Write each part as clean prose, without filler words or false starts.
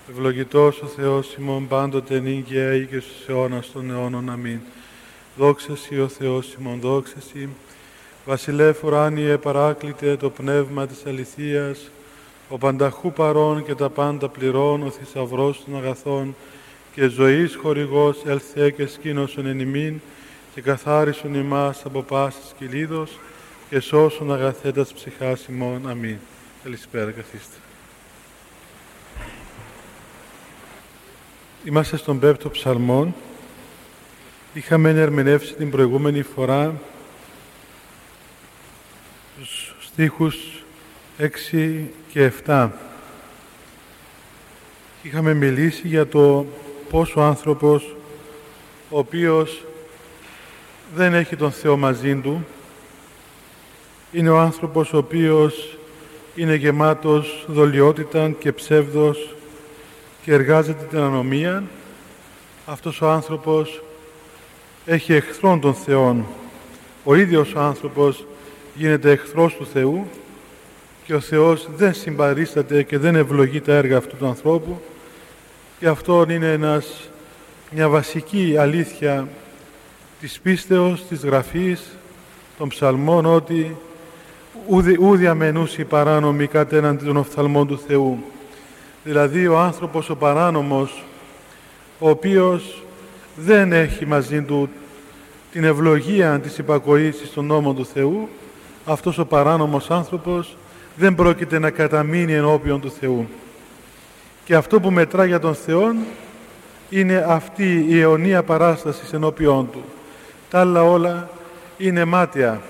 Ευλογητός ο Θεός ημών πάντοτε νύγκαια ή και στους αιώνας των αιώνων. Αμήν. Δόξα Σοι ο Θεός ημών, δόξα Σοι. Βασιλεύ ουράνιε παράκλητε το πνεύμα της αληθείας, ο πανταχού παρών και τα πάντα πληρών, ο θησαυρός των αγαθών και ζωής χορηγός, ελθέ και σκήνωσον εν ημίν και καθάρισον ημάς από πάσης κυλίδος και σώσον αγαθέτας ψυχάς ημών. Αμήν. Καλησπέρα, καθίστε. Είμαστε στον 5ο ψαλμό. Είχαμε ερμηνεύσει την προηγούμενη φορά τους στίχους 6 και 7. Είχαμε μιλήσει για το πώς ο άνθρωπος, ο οποίος δεν έχει τον Θεό μαζί του, είναι ο άνθρωπος ο οποίος είναι γεμάτος δολιότητα και ψεύδος και εργάζεται την ανομία. Αυτός ο άνθρωπος έχει εχθρόν των Θεών. Ο ίδιος ο άνθρωπος γίνεται εχθρός του Θεού και ο Θεός δεν συμπαρίσταται και δεν ευλογεί τα έργα αυτού του ανθρώπου. Και αυτό είναι μια βασική αλήθεια της πίστεως, της Γραφής, των ψαλμών, ότι ούδη αμενούσι παράνομοι κατέναντι των οφθαλμών του Θεού. Δηλαδή ο άνθρωπος ο παράνομος, ο οποίος δεν έχει μαζί του την ευλογία της υπακοής στον νόμο του Θεού, αυτός ο παράνομος άνθρωπος δεν πρόκειται να καταμείνει ενώπιον του Θεού. Και αυτό που μετρά για τον Θεό είναι αυτή η αιωνία παράσταση ενώπιον του. Τα άλλα όλα είναι μάταια.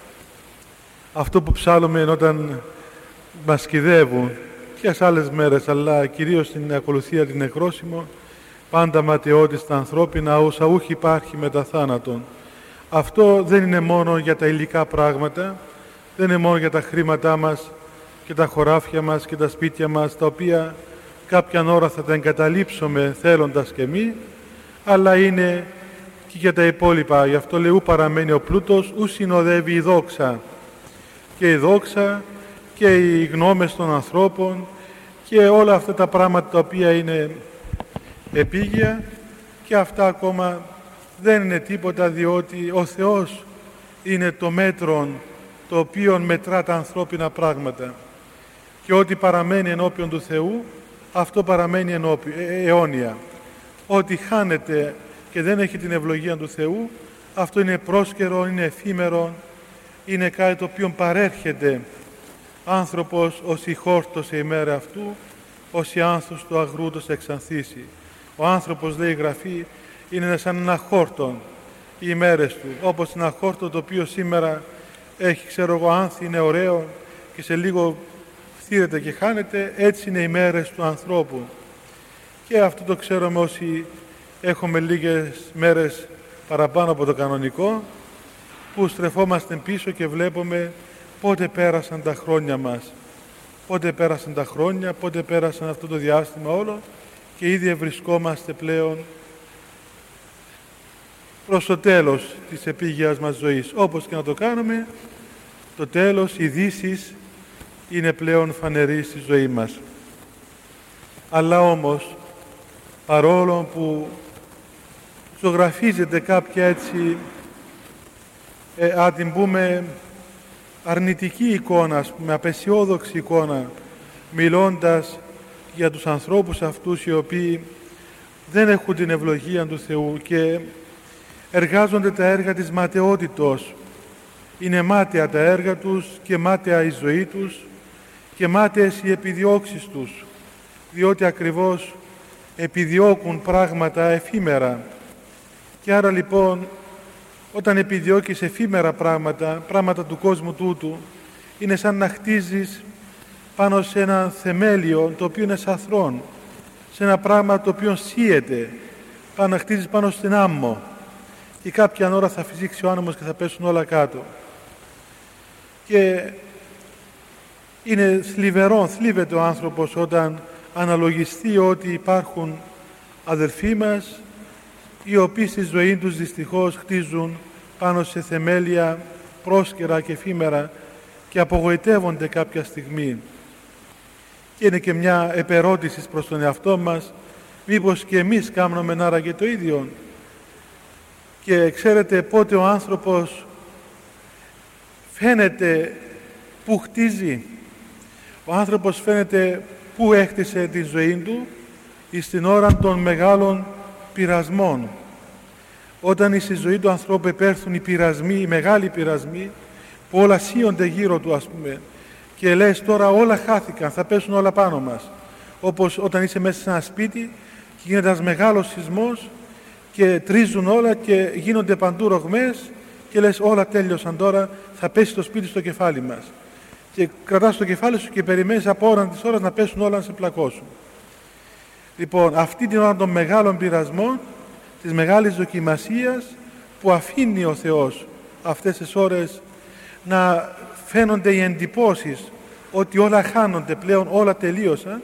Αυτό που ψάλλουμε όταν μας κυδεύουν και σε άλλες μέρες, αλλά κυρίως στην ακολουθία την νεκρόσιμο, πάντα ματαιότητα στα ανθρώπινα, όσα ούχ υπάρχει μετά θάνατον. Αυτό δεν είναι μόνο για τα υλικά πράγματα, δεν είναι μόνο για τα χρήματά μας και τα χωράφια μας και τα σπίτια μας, τα οποία κάποια ώρα θα τα εγκαταλείψουμε θέλοντας και μη, αλλά είναι και για τα υπόλοιπα. Γι' αυτό λέει, ου παραμένει ο πλούτος, ου συνοδεύει η δόξα. Και η δόξα και οι γνώμες των ανθρώπων και όλα αυτά τα πράγματα τα οποία είναι επίγεια, και αυτά ακόμα δεν είναι τίποτα, διότι ο Θεός είναι το μέτρο το οποίο μετρά τα ανθρώπινα πράγματα. Και ό,τι παραμένει ενώπιον του Θεού, αυτό παραμένει αιώνια. Ό,τι χάνεται και δεν έχει την ευλογία του Θεού, αυτό είναι πρόσκαιρο, είναι εφήμερο, είναι κάτι το οποίο παρέρχεται. Άνθρωπος ως η χόρτωσε ημέρα αυτού, ως η άνθος του αγρούτος εξανθήσει. Ο άνθρωπος, λέει η Γραφή, είναι σαν ένα χόρτον οι ημέρες του. Όπως ένα χόρτο το οποίο σήμερα έχει, άνθη, είναι ωραίο και σε λίγο φθήρεται και χάνεται, έτσι είναι οι μέρες του ανθρώπου. Και αυτό το ξέρουμε όσοι έχουμε λίγες μέρες παραπάνω από το κανονικό, που στρεφόμαστε πίσω και βλέπουμε πότε πέρασαν τα χρόνια μας. Πότε πέρασαν τα χρόνια, πότε πέρασαν αυτό το διάστημα όλο, και ήδη βρισκόμαστε πλέον προς το τέλος της επίγειας μας ζωής. Όπως και να το κάνουμε, το τέλος, η δύσης, είναι πλέον φανερή στη ζωή μας. Αλλά όμως, παρόλο που ζωγραφίζεται κάποια έτσι, αν την πούμε, αρνητική εικόνα, ας πούμε, απεσιόδοξη εικόνα, μιλώντας για τους ανθρώπους αυτούς οι οποίοι δεν έχουν την ευλογία του Θεού και εργάζονται τα έργα της ματαιότητος. Είναι μάταια τα έργα τους και μάταια η ζωή τους και μάταιες οι επιδιώξεις τους, διότι ακριβώς επιδιώκουν πράγματα εφήμερα. Και άρα λοιπόν, όταν επιδιώκεις εφήμερα πράγματα του κόσμου τούτου, είναι σαν να χτίζεις πάνω σε ένα θεμέλιο το οποίο είναι σαθρόν, σε ένα πράγμα το οποίο σύεται, να χτίζεις πάνω στην άμμο, και κάποια ώρα θα φυσήξει ο άνεμος και θα πέσουν όλα κάτω. Και είναι θλιβεται ο άνθρωπος όταν αναλογιστεί ότι υπάρχουν αδελφοί μας οι οποίοι στη ζωή τους δυστυχώς χτίζουν πάνω σε θεμέλια πρόσκαιρα και εφήμερα και απογοητεύονται κάποια στιγμή. Και είναι και μια επερώτηση προς τον εαυτό μας, μήπως και εμείς κάνουμε άραγε το ίδιο. Και ξέρετε πότε ο άνθρωπος φαίνεται που χτίζει. Ο άνθρωπος φαίνεται που έκτισε τη ζωή του στην ώρα των μεγάλων πειρασμών. Όταν στη ζωή του ανθρώπου επέρθουν οι πειρασμοί, οι μεγάλοι πειρασμοί, που όλα σύονται γύρω του, ας πούμε, και λες τώρα όλα χάθηκαν, θα πέσουν όλα πάνω μας. Όπως όταν είσαι μέσα σε ένα σπίτι και γίνεται ένας μεγάλος σεισμός και τρίζουν όλα και γίνονται παντού ρογμές και λες όλα τέλειωσαν τώρα, θα πέσει το σπίτι στο κεφάλι μας. Και κρατάς το κεφάλι σου και περιμένεις από ώρα της ώρας να πέσουν όλα να σε πλακώσουν. Λοιπόν, αυτή την ώρα των μεγάλων πειρασμών, της μεγάλης δοκιμασίας, που αφήνει ο Θεός αυτές τις ώρες να φαίνονται οι εντυπώσεις ότι όλα χάνονται πλέον, όλα τελείωσαν,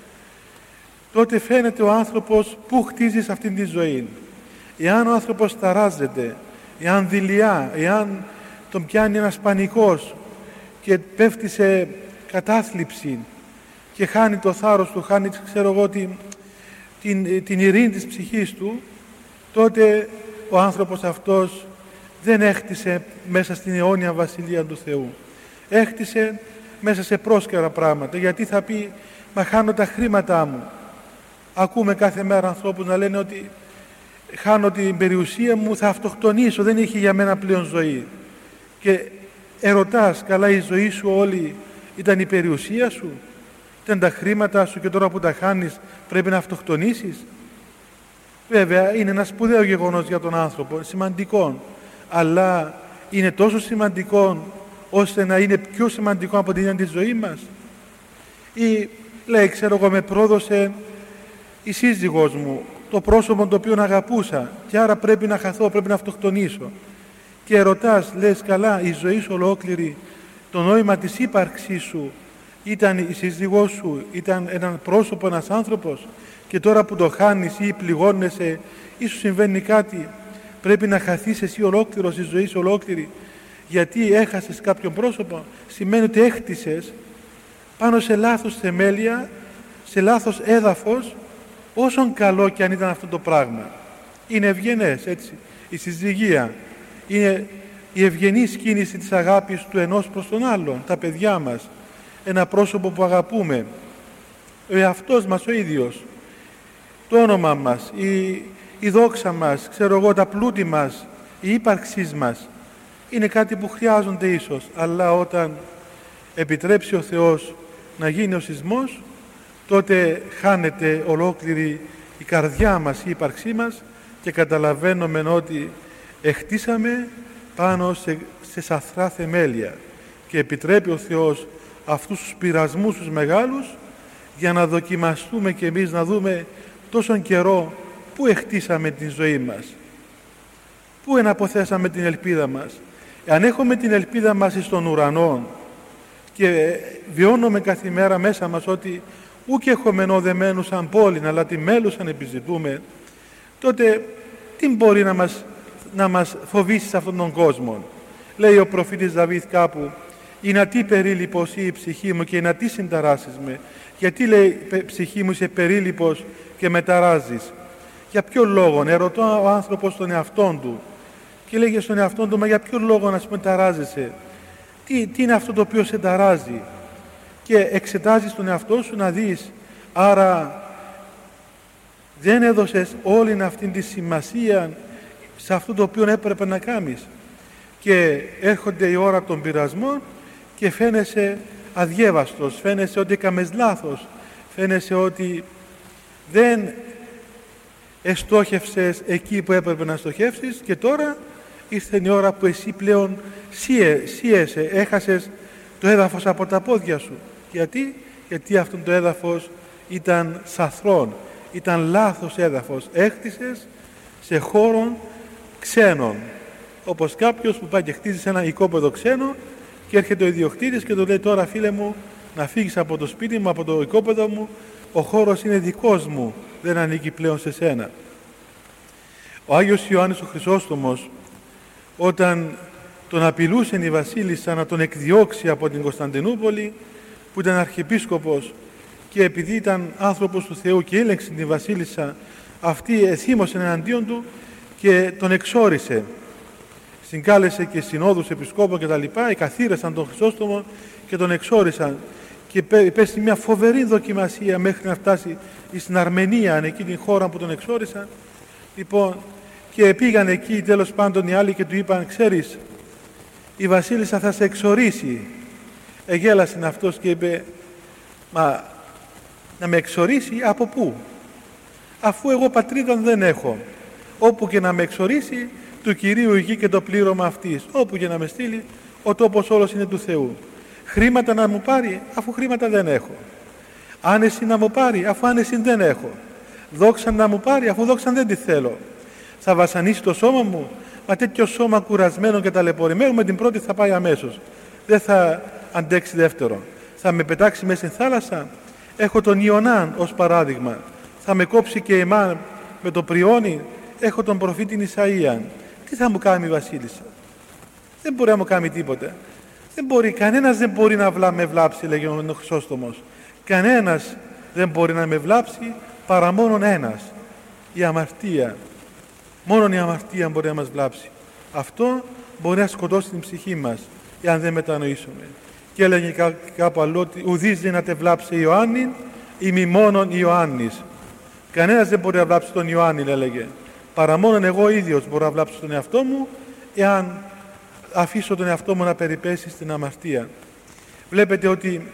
τότε φαίνεται ο άνθρωπος που χτίζει σε αυτήν τη ζωή. Εάν ο άνθρωπος ταράζεται, εάν δειλιά, εάν τον πιάνει ένας πανικός και πέφτει σε κατάθλιψη και χάνει το θάρρος του, χάνει, ξέρω εγώ, την ειρήνη της ψυχής του, τότε ο άνθρωπος αυτός δεν έχτισε μέσα στην αιώνια βασιλεία του Θεού. Έχτισε μέσα σε πρόσκαιρα πράγματα, γιατί θα πει «Μα χάνω τα χρήματά μου». Ακούμε κάθε μέρα ανθρώπους να λένε ότι «Χάνω την περιουσία μου, θα αυτοκτονήσω, δεν έχει για μένα πλέον ζωή». Και ερωτάς, καλά η ζωή σου όλη ήταν η περιουσία σου, ήταν τα χρήματα σου και τώρα που τα χάνεις πρέπει να αυτοκτονήσεις. Βέβαια είναι ένα σπουδαίο γεγονός για τον άνθρωπο, σημαντικό, αλλά είναι τόσο σημαντικό ώστε να είναι πιο σημαντικό από την ίδια τη ζωή μας. Ή λέει, ξέρω εγώ, με πρόδωσε η σύζυγός μου, το πρόσωπο το οποίο αγαπούσα και άρα πρέπει να χαθώ, πρέπει να αυτοκτονήσω. Και ρωτάς, λες, καλά, η ζωή σου ολόκληρη, το νόημα της ύπαρξής σου ήταν η σύζυγός σου, ήταν ένα πρόσωπο, ένας άνθρωπος, και τώρα που το χάνεις ή πληγώνεσαι ή σου συμβαίνει κάτι, πρέπει να χαθείς εσύ ολόκληρος, η ζωή σου ολόκληρη, γιατί έχασες κάποιον πρόσωπο. Σημαίνει ότι έχτισες πάνω σε λάθος θεμέλια, σε λάθος έδαφος, όσον καλό και αν ήταν αυτό το πράγμα. Είναι ευγενές, έτσι, η συζυγία. Είναι η ευγενής κίνηση της αγάπης του ενός προς τον άλλον, τα παιδιά μας, ένα πρόσωπο που αγαπούμε, ο εαυτός μας ο ίδιος, το όνομα μας, η δόξα μας, ξέρω εγώ, τα πλούτη μας, η ύπαρξή μας, είναι κάτι που χρειάζονται ίσως, αλλά όταν επιτρέψει ο Θεός να γίνει ο σεισμός, τότε χάνεται ολόκληρη η καρδιά μας, η ύπαρξή μας, και καταλαβαίνουμε ότι εχτίσαμε πάνω σε σαθρά θεμέλια, και επιτρέπει ο Θεός αυτούς τους πειρασμούς τους μεγάλους για να δοκιμαστούμε και εμείς, να δούμε τόσον καιρό πού εχτίσαμε την ζωή μας, πού εναποθέσαμε την ελπίδα μας. Αν έχουμε την ελπίδα μας στον ουρανό και βιώνουμε κάθε μέρα μέσα μας ότι ούκ έχουμε οδεμένους σαν πόλην, αλλά τη μέλουσαν επιζητούμε, τότε τι μπορεί να μας φοβήσει σε αυτόν τον κόσμο. Λέει ο προφήτης Δαβίδ κάπου, «Η να τι περίλυπος ή η ψυχή μου και η να τι συνταράσεις με». Γιατί λέει ψυχή μου είσαι περίλυπος και με ταράζεις. Για ποιο λόγο? Ερωτώ ο άνθρωπος τον εαυτόν του και λέγε στον εαυτόν του, μα για ποιο λόγο να πούμε ταράζεσαι? Τι είναι αυτό το οποίο σε ταράζει? Και εξετάζεις τον εαυτό σου να δεις, άρα δεν έδωσες όλη αυτή τη σημασία σε αυτό το οποίο έπρεπε να κάνεις. Και έρχονται η ώρα των πειρασμών και φαίνεσαι αδιέβαστος, φαίνεσαι ότι έκαμες λάθος, φαίνεσαι ότι δεν εστόχευσες εκεί που έπρεπε να στοχεύσεις, και τώρα ήρθε η ώρα που εσύ πλέον σύεσαι, έχασες το έδαφος από τα πόδια σου. Γιατί αυτό το έδαφος ήταν σαθρόν, ήταν λάθος έδαφος, έχτισες σε χώρο ξένων, όπως κάποιος που πάει και χτίζει σε ένα οικόπεδο ξένο και έρχεται ο ιδιοκτήτης και του λέει, τώρα φίλε μου, να φύγεις από το σπίτι μου, από το οικόπεδο μου, ο χώρος είναι δικός μου, δεν ανήκει πλέον σε σένα. Ο Άγιος Ιωάννης ο Χρυσόστομος, όταν τον απειλούσε η βασίλισσα να τον εκδιώξει από την Κωνσταντινούπολη, που ήταν αρχιεπίσκοπος, και επειδή ήταν άνθρωπος του Θεού και έλεγξε την βασίλισσα, αυτή εθύμωσε εναντίον του και τον εξόρισε. Συγκάλεσε και συνόδους επισκόπων και τα λοιπά, εκαθήρεσαν τον Χρυσόστομο και τον εξόρισαν και υπέστη μια φοβερή δοκιμασία μέχρι να φτάσει στην Αρμενία, εκεί την χώρα που τον εξόρισαν. Λοιπόν, και πήγαν εκεί τέλος πάντων οι άλλοι και του είπαν, ξέρεις, η βασίλισσα θα σε εξορίσει. Εγέλασε αυτός και είπε, μα να με εξορίσει από πού? Αφού εγώ πατρίδα δεν έχω. Όπου και να με εξορίσει, του Κυρίου η γη και το πλήρωμα αυτής. Όπου και να με στείλει, ο τόπος όλος είναι του Θεού. Χρήματα να μου πάρει, αφού χρήματα δεν έχω. Άνεση να μου πάρει, αφού άνεση δεν έχω. Δόξα να μου πάρει, αφού δόξα δεν τη θέλω. Θα βασανίσει το σώμα μου, μα τέτοιο σώμα κουρασμένο και ταλαιπωρημένο με την πρώτη θα πάει αμέσως. Δεν θα αντέξει δεύτερο. Θα με πετάξει μέσα στην θάλασσα. Έχω τον Ιωνάν ως παράδειγμα. Θα με κόψει και εμάν με το πριόνι. Έχω τον προφήτη Ισαΐαν. Τι θα μου κάνει η βασίλισσα? Δεν μπορεί να μου κάνει τίποτε. Δεν μπορεί, κανένας δεν μπορεί να με βλάψει, λέγει ο Χρυσόστομος. Κανένας δεν μπορεί να με βλάψει παρά μόνον ένας. Η αμαρτία. Μόνον η αμαρτία μπορεί να μας βλάψει. Αυτό μπορεί να σκοτώσει την ψυχή μας, εάν δεν μετανοήσουμε. Και έλεγε κάπου αλλού ότι ουδείς δεν να τε βλάψει Ιωάννην, ή μη μόνον Ιωάννης. Κανένας δεν μπορεί να βλάψει τον Ιωάννη, έλεγε. Παρά μόνον εγώ ίδιος μπορώ να βλάψω τον εαυτό μου, εάν αφήσω τον εαυτό μου να περιπέσει στην αμαρτία. Βλέπετε ότι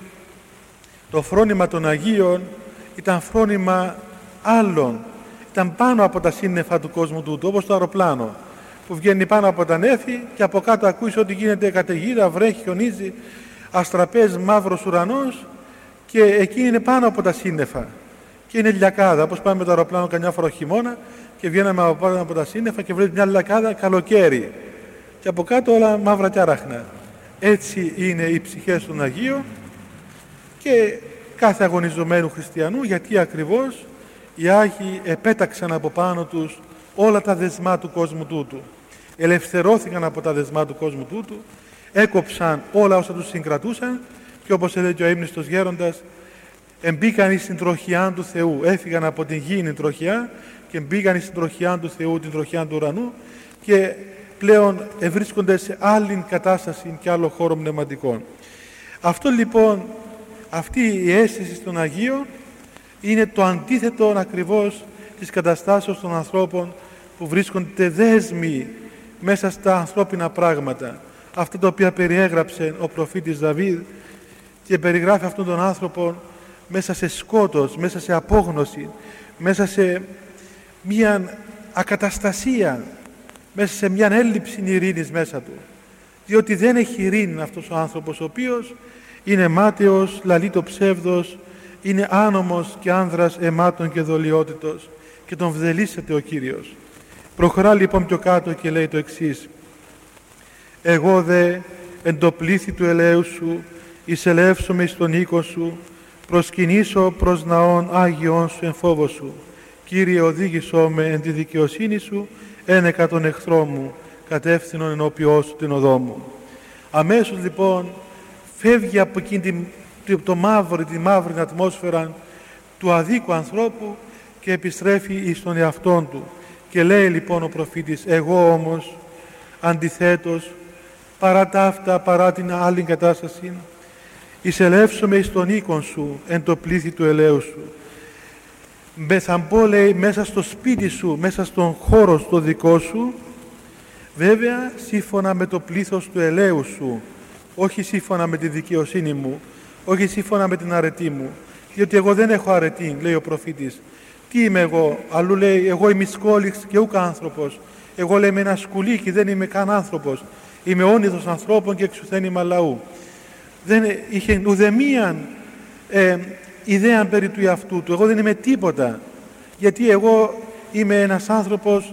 το φρόνημα των Αγίων ήταν φρόνημα άλλων. Ήταν πάνω από τα σύννεφα του κόσμου τούτου, όπως το αεροπλάνο που βγαίνει πάνω από τα νέφη και από κάτω ακούεις ότι γίνεται καταιγίδα, βρέχει, χιονίζει, αστραπές, μαύρος ουρανός και εκεί είναι πάνω από τα σύννεφα και είναι λιακάδα, όπως πάμε με το αεροπλάνο καμιά φορά χειμώνα και βγαίναμε από πάνω από τα σύννεφα και βλέπεις μια λιακάδα καλοκαίρι και από κάτω όλα μαύρα και άραχνα. Έτσι είναι οι ψυχές των Αγίων και κάθε αγωνιζομένου χριστιανού, γιατί ακριβώς οι Άγιοι επέταξαν από πάνω τους όλα τα δεσμά του κόσμου τούτου. Ελευθερώθηκαν από τα δεσμά του κόσμου τούτου, έκοψαν όλα όσα τους συγκρατούσαν και όπως έλεγε ο ύμνηστος γέροντας, εμπήκαν στην τροχιά του Θεού. Έφυγαν από την γήινη τροχιά και μπήκαν στην τροχιά του Θεού, την τροχιά του ουρανού και πλέον βρίσκονται σε άλλη κατάσταση και άλλο χώρο πνευματικών. Αυτό λοιπόν, αυτή η αίσθηση των Αγίων είναι το αντίθετο ακριβώς της καταστάσεως των ανθρώπων που βρίσκονται δέσμοι μέσα στα ανθρώπινα πράγματα. Αυτά τα οποία περιέγραψε ο προφήτης Δαβίδ και περιγράφει αυτόν τον άνθρωπο μέσα σε σκότος, μέσα σε απόγνωση, μέσα σε μια ακαταστασία, μέσα σε μια έλλειψη ειρήνης μέσα του. Διότι δεν έχει ειρήνη αυτός ο άνθρωπος, ο οποίος είναι μάταιος, λαλεί το ψεύδος, είναι άνομος και άνδρας αιμάτων και δολιότητος και τον βδελίσσεται ο Κύριος. Προχωρά λοιπόν πιο κάτω και λέει το εξής: «Εγώ δε εν το πλήθη του ελέου σου εισελεύσομαι εις τον οίκο σου, προσκυνήσω προς ναών Άγιον σου εν φόβο σου. Κύριε, οδήγησό με εν τη δικαιοσύνη σου, ένεκα τον εχθρό μου, κατεύθυνον ενώπιό σου την οδό μου». Αμέσως λοιπόν φεύγει από εκείνη τη μαύρη ατμόσφαιρα του αδίκου ανθρώπου και επιστρέφει εις τον εαυτόν του. Και λέει λοιπόν ο προφήτης: «Εγώ όμως αντιθέτως, παρά τα αυτά, παρά την άλλη κατάσταση, εισελεύσομαι εις τον οίκον σου εν το πλήθη του ελέου σου». Θα μπω, λέει, μέσα στο σπίτι σου, μέσα στον χώρο στο δικό σου, βέβαια σύμφωνα με το πλήθος του ελέου σου, όχι σύμφωνα με τη δικαιοσύνη μου, όχι σύμφωνα με την αρετή μου, διότι εγώ δεν έχω αρετή, λέει ο προφήτης. Τι είμαι εγώ? Αλλού λέει: εγώ είμαι σκόλιξ και ούκ άνθρωπος. Εγώ, λέει, είμαι ένα σκουλίκι, δεν είμαι καν άνθρωπος. Είμαι όνειδος ανθρώπων και εξουθένημα λαού. Δεν είχε ουδεμίαν ιδέα περί του εαυτού του. Εγώ δεν είμαι τίποτα, γιατί εγώ είμαι ένας άνθρωπος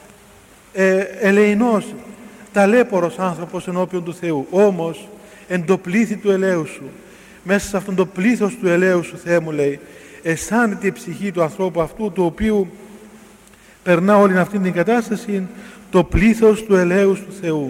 ελεηνός, ταλέπορος άνθρωπος ενώπιον του Θεού. Όμως εν το πλήθη του ελέου σου, μέσα σε αυτόν το πλήθος του ελέου σου, Θεέ μου, λέει, αισθάνεται η ψυχή του ανθρώπου αυτού, του οποίου περνά όλη αυτή την κατάσταση, το πλήθος του ελέους του Θεού.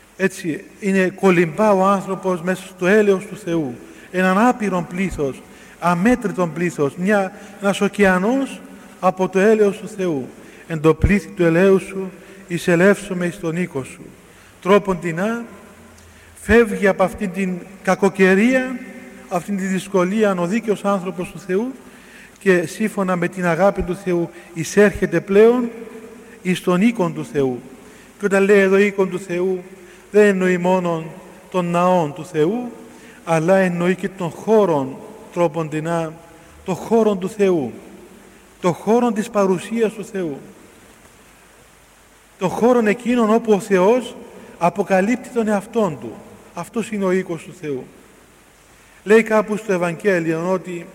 Έτσι είναι, κολυμπά ο άνθρωπος μέσα στο έλεος του Θεού, έναν άπειρο πλήθος, αμέτρητον πλήθος, ένας ωκεανός από το έλεος του Θεού. Εν το πλήθη του ελαίου σου εισελεύσομαι εις τον οίκο σου. Τρόποντινά φεύγει από αυτήν την κακοκαιρία, αυτήν τη δυσκολία ο δίκαιος άνθρωπος του Θεού και σύμφωνα με την αγάπη του Θεού εισέρχεται πλέον εις τον οίκον του Θεού. Και όταν λέει εδώ οίκον του Θεού, δεν εννοεί μόνο των ναών του Θεού, αλλά εννοεί και των χώρων, τρόποντινά, των χώρων του Θεού, των χώρων της παρουσίας του Θεού, των χώρων εκείνων όπου ο Θεός αποκαλύπτει τον εαυτόν Του. Αυτός είναι ο οίκος του Θεού. Λέει κάπου στο Ευαγγέλιο ότι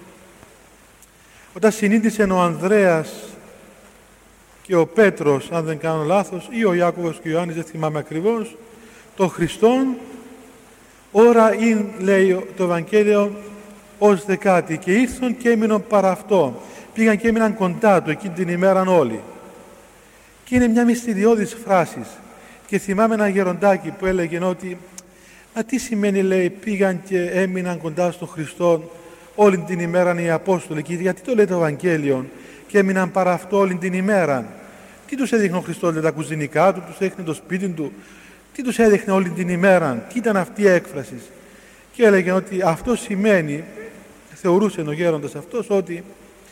όταν συνείδησαν ο Ανδρέας και ο Πέτρος, αν δεν κάνω λάθος, ή ο Ιάκωβος και ο Ιωάννης, δεν θυμάμαι ακριβώς, τον Χριστόν, ώρα είναι, λέει το Ευαγγέλιο, ως δεκάτη, και ήρθαν και έμειναν παρά αυτό. Πήγαν και έμειναν κοντά του εκείνη την ημέραν όλοι. Και είναι μια μυστηριώδης φράση. Και θυμάμαι ένα γεροντάκι που έλεγε ότι «Μα τι σημαίνει», λέει, πήγαν και έμειναν κοντά στον Χριστό όλη την ημέρα οι Απόστολοι, και γιατί το λέει το Ευαγγέλιο και έμειναν παρά αυτό όλη την ημέρα? Τι τους έδειχνε ο Χριστός, λέει, τα κουζινικά του, τους έδειχνε το σπίτι του, τι τους έδειχνε όλη την ημέρα, τι ήταν αυτή η έκφραση? Και έλεγε ότι αυτό σημαίνει, θεωρούσε ο γέροντας αυτός, ότι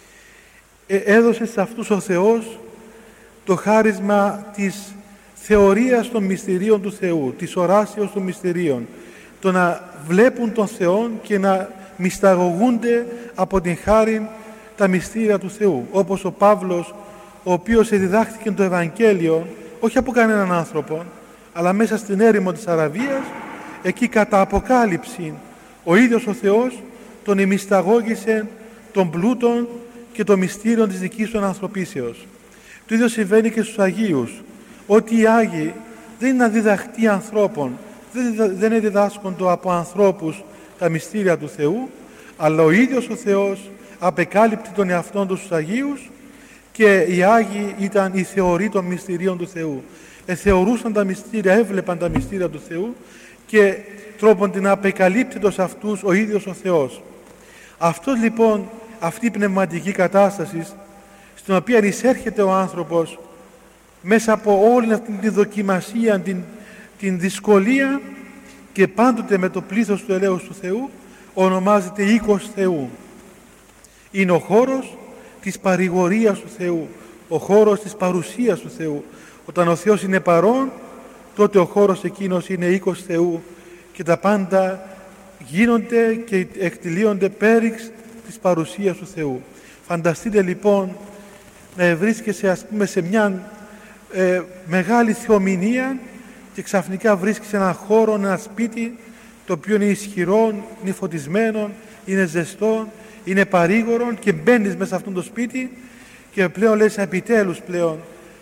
έδωσε σε αυτούς ο Θεός το χάρισμα της θεωρίας των μυστηρίων του Θεού, της οράσεως των μυστηρίων, το να βλέπουν τον Θεό και να μυσταγωγούνται από την χάρη τα μυστήρια του Θεού, όπως ο Παύλος, ο οποίος διδάχθηκε το Ευαγγέλιο όχι από κανέναν άνθρωπο, αλλά μέσα στην έρημο της Αραβίας, εκεί κατά αποκάλυψη ο ίδιος ο Θεός τον εμυσταγώγησε των πλούτων και των μυστήριων της δικής του ανθρωπίσεως. Το ίδιο συμβαίνει και στους Αγίους, ότι οι Άγιοι δεν είναι αδιδαχτοί ανθρώπων, δεν είναι διδάσκοντο από ανθρώπους τα μυστήρια του Θεού, αλλά ο ίδιος ο Θεός απεκάλυπτε τον εαυτόν του στους Αγίους, και οι Άγιοι ήταν οι θεωροί των μυστηρίων του Θεού. Θεωρούσαν τα μυστήρια, έβλεπαν τα μυστήρια του Θεού και τρόπον την απεκαλύπτητος αυτούς ο ίδιος ο Θεός. Αυτό λοιπόν, αυτή η πνευματική κατάσταση στην οποία εισέρχεται ο άνθρωπος μέσα από όλη αυτή τη δοκιμασία, την δυσκολία, και πάντοτε με το πλήθος του ελέους του Θεού, ονομάζεται οίκος Θεού. Είναι ο χώρος της παρηγορίας του Θεού, ο χώρος της παρουσίας του Θεού. Όταν ο Θεός είναι παρόν, τότε ο χώρος εκείνος είναι οίκος Θεού και τα πάντα γίνονται και εκτιλίονται πέριξ της παρουσίας του Θεού. Φανταστείτε λοιπόν να βρίσκεσαι, ας πούμε, σε μια μεγάλη θεομηνία και ξαφνικά βρίσκεις ένα χώρο, ένα σπίτι το οποίο είναι ισχυρό, είναι φωτισμένο, είναι ζεστό, είναι παρήγορο, και μπαίνεις μέσα σε αυτό το σπίτι και πλέον λες επιτέλους πλέον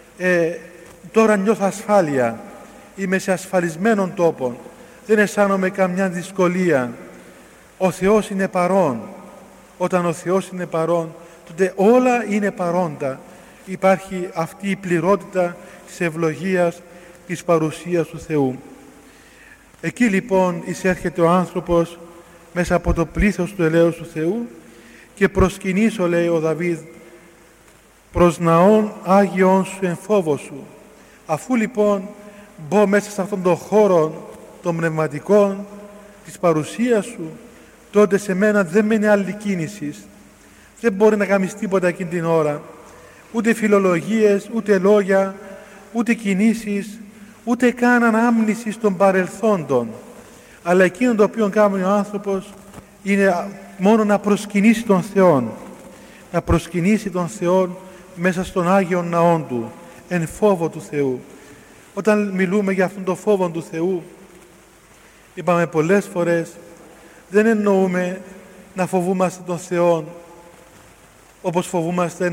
τώρα νιώθω ασφάλεια, είμαι σε ασφαλισμένον τόπο, δεν αισθάνομαι καμιά δυσκολία. Ο Θεός είναι παρόν. Όταν ο Θεός είναι παρόν, τότε όλα είναι παρόντα. Υπάρχει αυτή η πληρότητα της ευλογίας, της παρουσίας του Θεού. Εκεί λοιπόν εισέρχεται ο άνθρωπος μέσα από το πλήθος του ελέους του Θεού και προσκυνήσω, λέει ο Δαβίδ, προς ναών Άγιον σου εν φόβο σου. Αφού λοιπόν μπω μέσα σε αυτόν τον χώρο των πνευματικών της παρουσίας σου, τότε σε μένα δεν μένει άλλη κίνηση. Δεν μπορεί να κάνεις τίποτα εκείνη την ώρα. Ούτε φιλολογίες, ούτε λόγια, ούτε κινήσεις, ούτε καν ανάμνηση των παρελθόντων. Αλλά εκείνο το οποίο κάνει ο άνθρωπος είναι μόνο να προσκυνήσει τον Θεό. Να προσκυνήσει τον Θεό μέσα στον Άγιον Ναόν Του, εν φόβο του Θεού. Όταν μιλούμε για αυτόν τον φόβο του Θεού, είπαμε πολλές φορές, δεν εννοούμε να φοβούμαστε τον Θεό όπως φοβούμαστε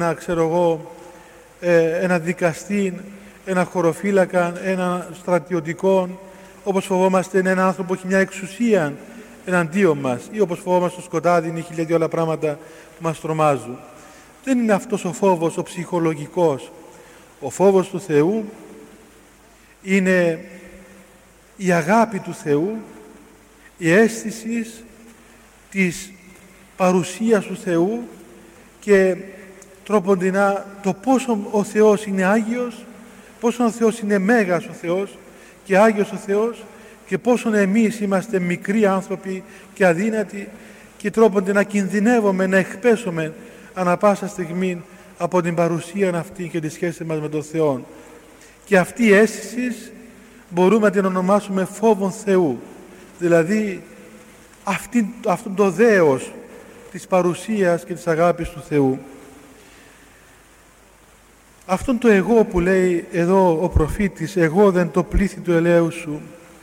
ένα δικαστή, ένα χωροφύλακα, ένα στρατιωτικό, όπως φοβόμαστε έναν άνθρωπο που έχει μια εξουσία εναντίον μας, ή όπως φοβόμαστε το σκοτάδι, ή χιλιάδια άλλα πράγματα που μας τρομάζουν. Δεν είναι αυτός ο φόβος ο ψυχολογικός. Ο φόβος του Θεού είναι η αγάπη του Θεού, η αίσθηση της παρουσίας του Θεού και τρόποντινά το πόσο ο Θεός είναι Άγιος, πόσο ο Θεός είναι Μέγας ο Θεός και Άγιος ο Θεός και πόσο εμείς είμαστε μικροί άνθρωποι και αδύνατοι και τρόποντινά κινδυνεύουμε να εκπέσουμε ανά πάσα στιγμή από την παρουσία αυτή και τη σχέση μας με τον Θεό. Και αυτή η αίσθηση μπορούμε να την ονομάσουμε φόβον Θεού, δηλαδή αυτό το δέος της παρουσίας και της αγάπης του Θεού. Αυτόν το εγώ που λέει εδώ ο προφήτης, εγώ δεν το πλήθη του ελαίου σου,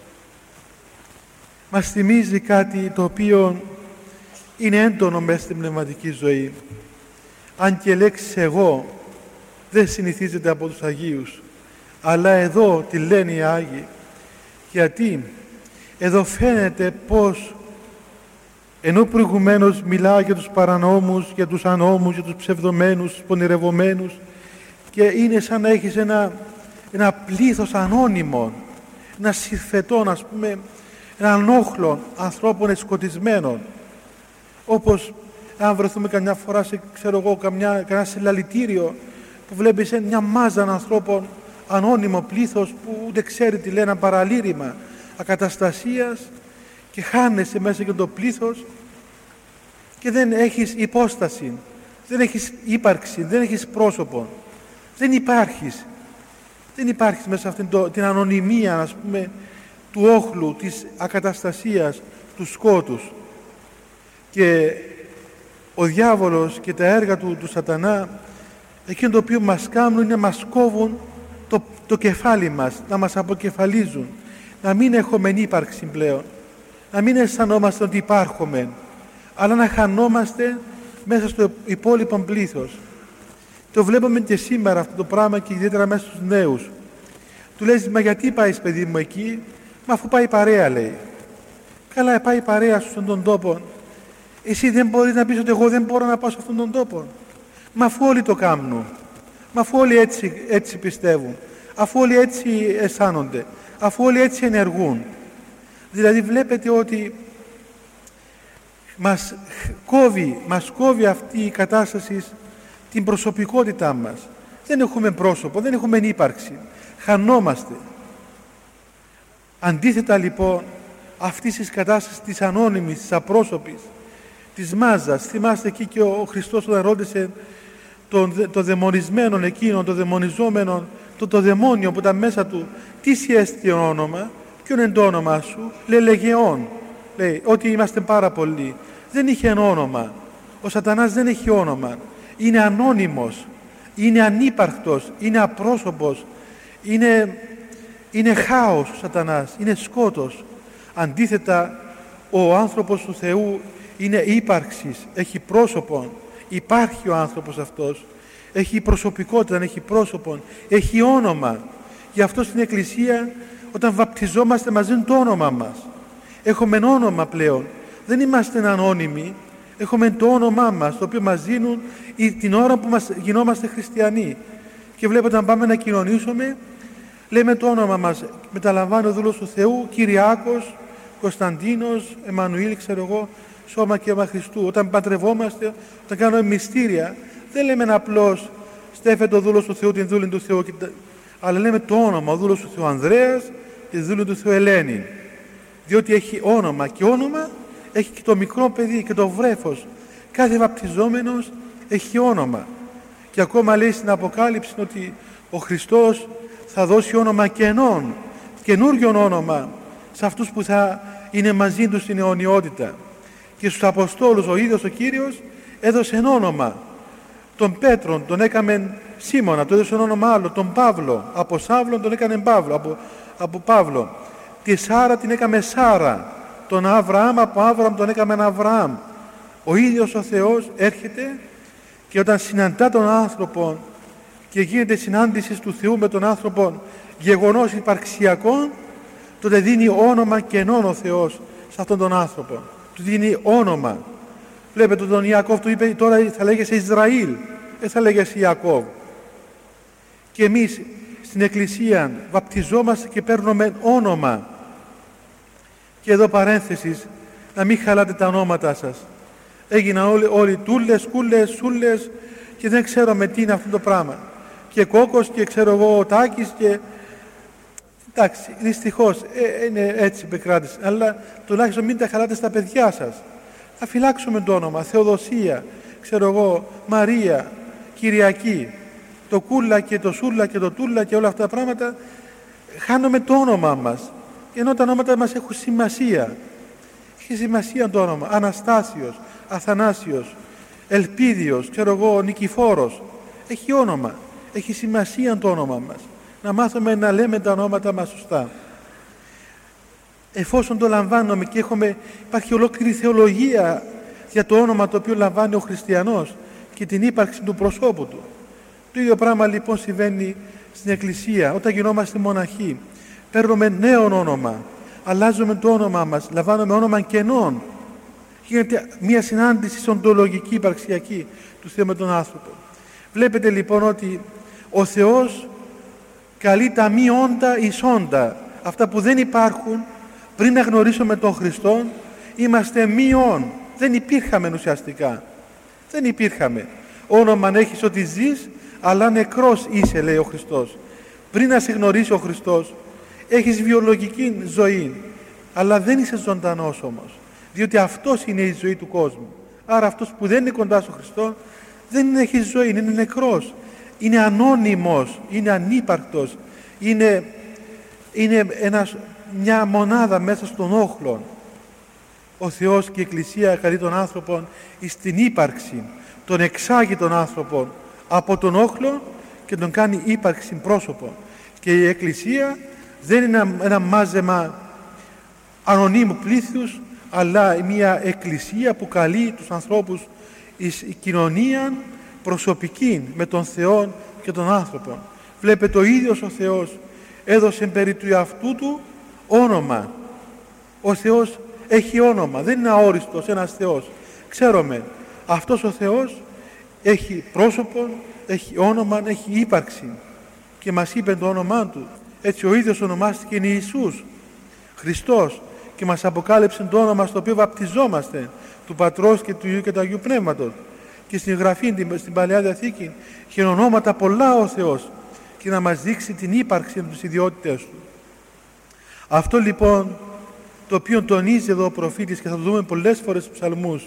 μας θυμίζει κάτι το οποίο είναι έντονο μέσα στην πνευματική ζωή. Αν και λέξη εγώ δεν συνηθίζεται από τους Αγίους, αλλά εδώ τη λένε οι Άγιοι. Γιατί εδώ φαίνεται πως ενώ προηγουμένως μιλάει για τους παρανόμους, για τους ανώμους, για τους ψευδομένους, τους πονηρευομένους, και είναι σαν να έχεις ένα πλήθος ανώνυμων, ένα συρφετών, ας πούμε, έναν όχλο ανθρώπων σκοτισμένων. Όπως αν βρεθούμε καμιά φορά σε, κανένα συλλαλητήριο που βλέπεις μια μάζα ανθρώπων, ανώνυμο πλήθος που ούτε ξέρει τι λέει, ένα παραλήρημα ακαταστασίας, και χάνεσαι μέσα για το πλήθος και δεν έχεις υπόσταση, δεν έχεις ύπαρξη, δεν έχεις πρόσωπο, δεν υπάρχεις μέσα σε αυτήν την ανωνυμία, ας πούμε, του όχλου, της ακαταστασίας, του σκότους. Και ο διάβολος και τα έργα του σατανά, εκείνο το οποίο μας κάνουν είναι να μας κόβουν το κεφάλι μας, να μας αποκεφαλίζουν, να μην έχουμε ύπαρξη πλέον, να μην αισθανόμαστε ότι υπάρχουμε, αλλά να χανόμαστε μέσα στο υπόλοιπο πλήθος. Το βλέπουμε και σήμερα αυτό το πράγμα και ιδιαίτερα μέσα στους νέους. Του λες, μα γιατί πάεις παιδί μου εκεί? Μα αφού πάει παρέα, λέει. Καλά, πάει παρέα σου στον τον τόπο. Εσύ δεν μπορείς να πεις ότι εγώ δεν μπορώ να πάω σε αυτόν τον τόπο? Μα αφού όλοι το κάνουν, μα αφού όλοι έτσι πιστεύουν, αφού όλοι έτσι αισθάνονται, αφού όλοι έτσι ενεργούν. Δηλαδή βλέπετε ότι μας κόβει αυτή η κατάσταση την προσωπικότητά μας. Δεν έχουμε πρόσωπο, δεν έχουμε ύπαρξη. Χανόμαστε. Αντίθετα λοιπόν αυτής της κατάστασης της ανώνυμης, της απρόσωπης, της μάζας, θυμάστε εκεί και ο Χριστός όταν ρώτησε το δαιμονισμένο εκείνον, το δαιμονιζόμενο, το δαιμόνιο που ήταν μέσα του, τι σιέστη όνομα? Ποιον είναι το όνομά σου? Λέει Λεγεών. Λέει ότι είμαστε πάρα πολλοί. Δεν είχε όνομα. Ο σατανάς δεν έχει όνομα. Είναι ανώνυμος, είναι ανύπαρκτος, είναι απρόσωπος, είναι χάος ο σατανάς, είναι σκότος. Αντίθετα, ο άνθρωπος του Θεού είναι ύπαρξης, έχει πρόσωπο, υπάρχει ο άνθρωπος αυτός, έχει προσωπικότητα, έχει πρόσωπο, έχει όνομα. Γι' αυτό στην Εκκλησία όταν βαπτιζόμαστε μας δίνουν το όνομα μας. Έχουμε όνομα πλέον, δεν είμαστε ανώνυμοι. Έχουμε το όνομά μας, το οποίο μας δίνουν την ώρα που γινόμαστε χριστιανοί. Και βλέπετε, αν πάμε να κοινωνήσουμε, λέμε το όνομα μας. Μεταλαμβάνει ο δούλος του Θεού, Κυριάκος, Κωνσταντίνος, Εμμανουήλ, σώμα και αίμα Χριστού. Όταν παντρευόμαστε, όταν κάνουμε μυστήρια, δεν λέμε απλώς στέφεται ο δούλος του Θεού, την δούλη του Θεού, αλλά λέμε το όνομα, ο δούλος του Θεού Ανδρέας και τη δούλη του Θεού Ελένη. Διότι έχει όνομα, και όνομα έχει και το μικρό παιδί και το βρέφος. Κάθε βαπτιζόμενος έχει όνομα. Και ακόμα λέει στην Αποκάλυψη ότι ο Χριστός θα δώσει όνομα καινών, καινούριον όνομα σε αυτούς που θα είναι μαζί του στην αιωνιότητα. Και στους Αποστόλους ο ίδιος ο Κύριος έδωσε όνομα. Τον Πέτρον τον έκαμε Σίμωνα, του έδωσε όνομα άλλο, τον Παύλο. Από Σάβλον τον έκανε Παύλο, από Παύλο. Τη Σάρα την έκαμε Σάρα. Τον Αβραάμ από Άβραμ τον έκαμε Αβραάμ. Ο ίδιος ο Θεός έρχεται και όταν συναντά τον άνθρωπο και γίνεται συνάντηση του Θεού με τον άνθρωπο, γεγονός υπαρξιακό, τότε δίνει όνομα καινών ο Θεός σε αυτόν τον άνθρωπο. Του δίνει όνομα. Βλέπετε τον Ιακώβ του είπε τώρα θα λέγεσαι Ισραήλ, δεν θα λέγεσαι Ιακώβ. Και εμείς στην Εκκλησία βαπτιζόμαστε και παίρνουμε όνομα. Και εδώ παρένθεσης, να μην χαλάτε τα ονόματά σας. Έγιναν όλοι τούλες, κούλες, σούλες και δεν ξέρουμε τι είναι αυτό το πράγμα. Και Κόκος και ξέρω εγώ ο Τάκης και... Εντάξει, δυστυχώς είναι έτσι επικράτηση, αλλά τουλάχιστον μην τα χαράτε στα παιδιά σας. Θα φυλάξουμε το όνομα, Θεοδοσία, ξέρω εγώ, Μαρία, Κυριακή, το Κούλα και το Σούλα και το Τούλα και όλα αυτά τα πράγματα, χάνουμε το όνομά μας, ενώ τα ονόματα μας έχουν σημασία. Έχει σημασία το όνομα, Αναστάσιος, Αθανάσιος, Ελπίδιος, ξέρω εγώ, Νικηφόρος. Έχει όνομα, έχει σημασία το όνομα μας. Να μάθουμε να λέμε τα ονόματα μας σωστά. Εφόσον το λαμβάνουμε και υπάρχει ολόκληρη θεολογία για το όνομα το οποίο λαμβάνει ο χριστιανός και την ύπαρξη του προσώπου του. Το ίδιο πράγμα λοιπόν συμβαίνει στην Εκκλησία. Όταν γινόμαστε μοναχοί, παίρνουμε νέο όνομα, αλλάζουμε το όνομά μας, λαμβάνουμε όνομα κενών. Γίνεται μια συνάντηση οντολογική, υπαρξιακή του Θεού με τον άνθρωπο. Βλέπετε λοιπόν ότι ο Θεός καλεί τα μη όντα εις όντα. Αυτά που δεν υπάρχουν, πριν να γνωρίσουμε τον Χριστό, είμαστε μη όν. Δεν υπήρχαμε ουσιαστικά. Δεν υπήρχαμε. Όνομα έχεις ότι ζεις, αλλά νεκρός είσαι, λέει ο Χριστός. Πριν να σε γνωρίσει ο Χριστός, έχεις βιολογική ζωή, αλλά δεν είσαι ζωντανός όμως. Διότι αυτός είναι η ζωή του κόσμου. Άρα αυτός που δεν είναι κοντά στον Χριστό, δεν έχει ζωή, είναι νεκρός. Είναι ανώνυμος, είναι ανύπαρκτος, είναι μια μονάδα μέσα στον όχλο. Ο Θεός και η Εκκλησία καλεί τον άνθρωπο στην ύπαρξη, τον εξάγει τον άνθρωπο από τον όχλο και τον κάνει ύπαρξη πρόσωπο. Και η Εκκλησία δεν είναι ένα μάζεμα ανωνύμου πλήθους, αλλά μια Εκκλησία που καλεί τους ανθρώπους εις κοινωνία προσωπική με τον Θεό και τον άνθρωπο. Βλέπετε, ο ίδιος ο Θεός έδωσε περί του εαυτού του όνομα. Ο Θεός έχει όνομα, δεν είναι αόριστος ένας Θεός. Ξέρουμε, αυτός ο Θεός έχει πρόσωπο, έχει όνομα, έχει ύπαρξη και μας είπε το όνομά του. Έτσι ο ίδιος ονομάστηκε Ιησούς Χριστός και μας αποκάλυψε το όνομα στο οποίο βαπτιζόμαστε, του Πατρός και του Υιού και του Αγίου Πνεύματος. Και στην Γραφή, στην Παλαιά Διαθήκη, είχε ονόματα πολλά ο Θεός και να μας δείξει την ύπαρξη με τις ιδιότητες του. Αυτό λοιπόν το οποίο τονίζει εδώ ο προφήτης, και θα το δούμε πολλές φορές στους ψαλμούς,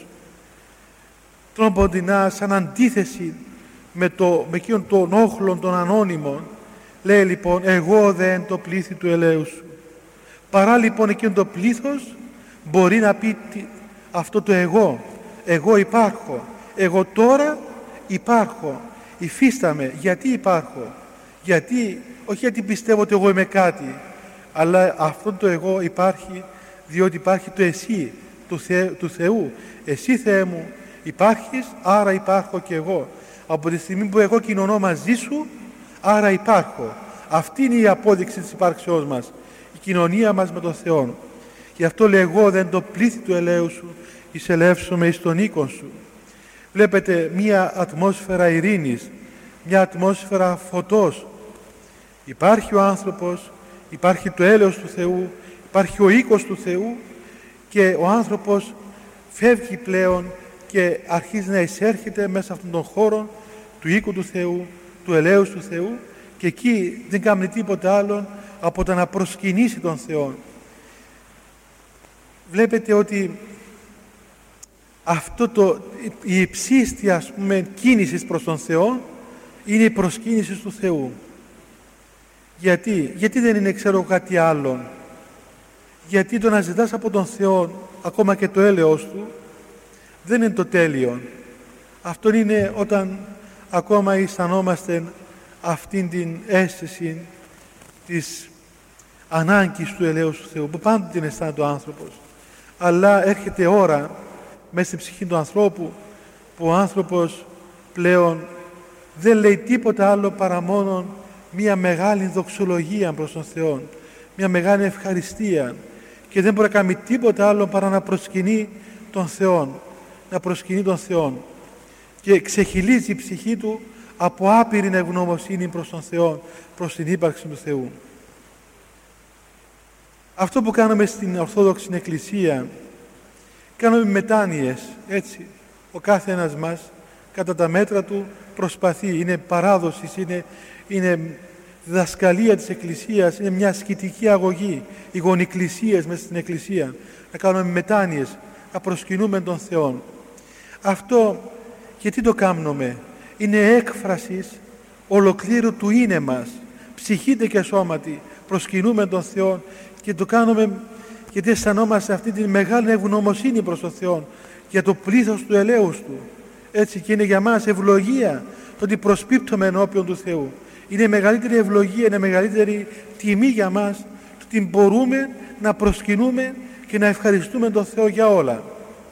τροποντινά σαν αντίθεση με εκείνον τον όχλον των ανώνυμων, λέει λοιπόν, εγώ δεν το πλήθη του ελέους σου. Παρά λοιπόν εκείνο το πλήθος μπορεί να πει αυτό το εγώ υπάρχω, εγώ τώρα υπάρχω, υφίσταμαι. Γιατί υπάρχω? Όχι γιατί πιστεύω ότι εγώ είμαι κάτι, αλλά αυτό το εγώ υπάρχει διότι υπάρχει το εσύ του Θεού. Εσύ, Θεέ μου, υπάρχεις, άρα υπάρχω και εγώ. Από τη στιγμή που εγώ κοινωνώ μαζί σου, άρα υπάρχω. Αυτή είναι η απόδειξη της υπάρξεώς μας, η κοινωνία μας με τον Θεό. Γι' αυτό λέει, εγώ δεν το πλήθη του ελέου σου, εισελεύσομαι εις τον οίκον σου. Βλέπετε μία ατμόσφαιρα ειρήνης, μια ατμόσφαιρα φωτός. Υπάρχει ο άνθρωπος, υπάρχει το έλεος του Θεού, υπάρχει ο οίκος του Θεού και ο άνθρωπος φεύγει πλέον και αρχίζει να εισέρχεται μέσα σε αυτόν τον χώρο του οίκου του Θεού, του ελέους του Θεού, και εκεί δεν κάνει τίποτα άλλο από το να προσκυνήσει τον Θεό. Βλέπετε ότι η υψίστη, ας πούμε, κίνηση προς τον Θεό είναι η προσκύνηση του Θεού. Γιατί δεν είναι, ξέρω, κάτι άλλο? Γιατί το να ζητάς από τον Θεό ακόμα και το έλεος του δεν είναι το τέλειο. Αυτό είναι όταν ακόμα αισθανόμαστε αυτήν την αίσθηση της ανάγκης του ελέους του Θεού, που πάντοτε την αισθάνεται ο άνθρωπος. Αλλά έρχεται ώρα μέσα στην ψυχή του ανθρώπου που ο άνθρωπος πλέον δεν λέει τίποτα άλλο παρά μόνο μία μεγάλη δοξολογία προς τον Θεό, μία μεγάλη ευχαριστία, και δεν μπορεί να κάνει τίποτα άλλο παρά να προσκυνεί τον Θεό, και ξεχυλίζει η ψυχή του από άπειρη ευγνωμοσύνη προς τον Θεό, προς την ύπαρξη του Θεού. Αυτό που κάνουμε στην Ορθόδοξη Εκκλησία, κάνουμε μετάνοιες, έτσι. Ο κάθε ένας μας, κατά τα μέτρα του, προσπαθεί. Είναι παράδοση, είναι διδασκαλία της Εκκλησίας, είναι μια ασκητική αγωγή. Οι γονικλησίες μέσα στην Εκκλησία, να κάνουμε μετάνοιες, να προσκυνούμε τον Θεό. Αυτό γιατί το κάνουμε? Είναι έκφραση ολοκλήρου του είναι μας, ψυχήτε και σώματι, προσκυνούμε τον Θεό και το κάνουμε γιατί αισθανόμαστε αυτή τη μεγάλη ευγνωμοσύνη προς τον Θεό για το πλήθος του ελέους Του. Έτσι, και είναι για μας ευλογία το ότι προσπίπτουμε ενώπιον του Θεού. Είναι μεγαλύτερη ευλογία, είναι μεγαλύτερη τιμή για μας το ότι μπορούμε να προσκυνούμε και να ευχαριστούμε τον Θεό για όλα.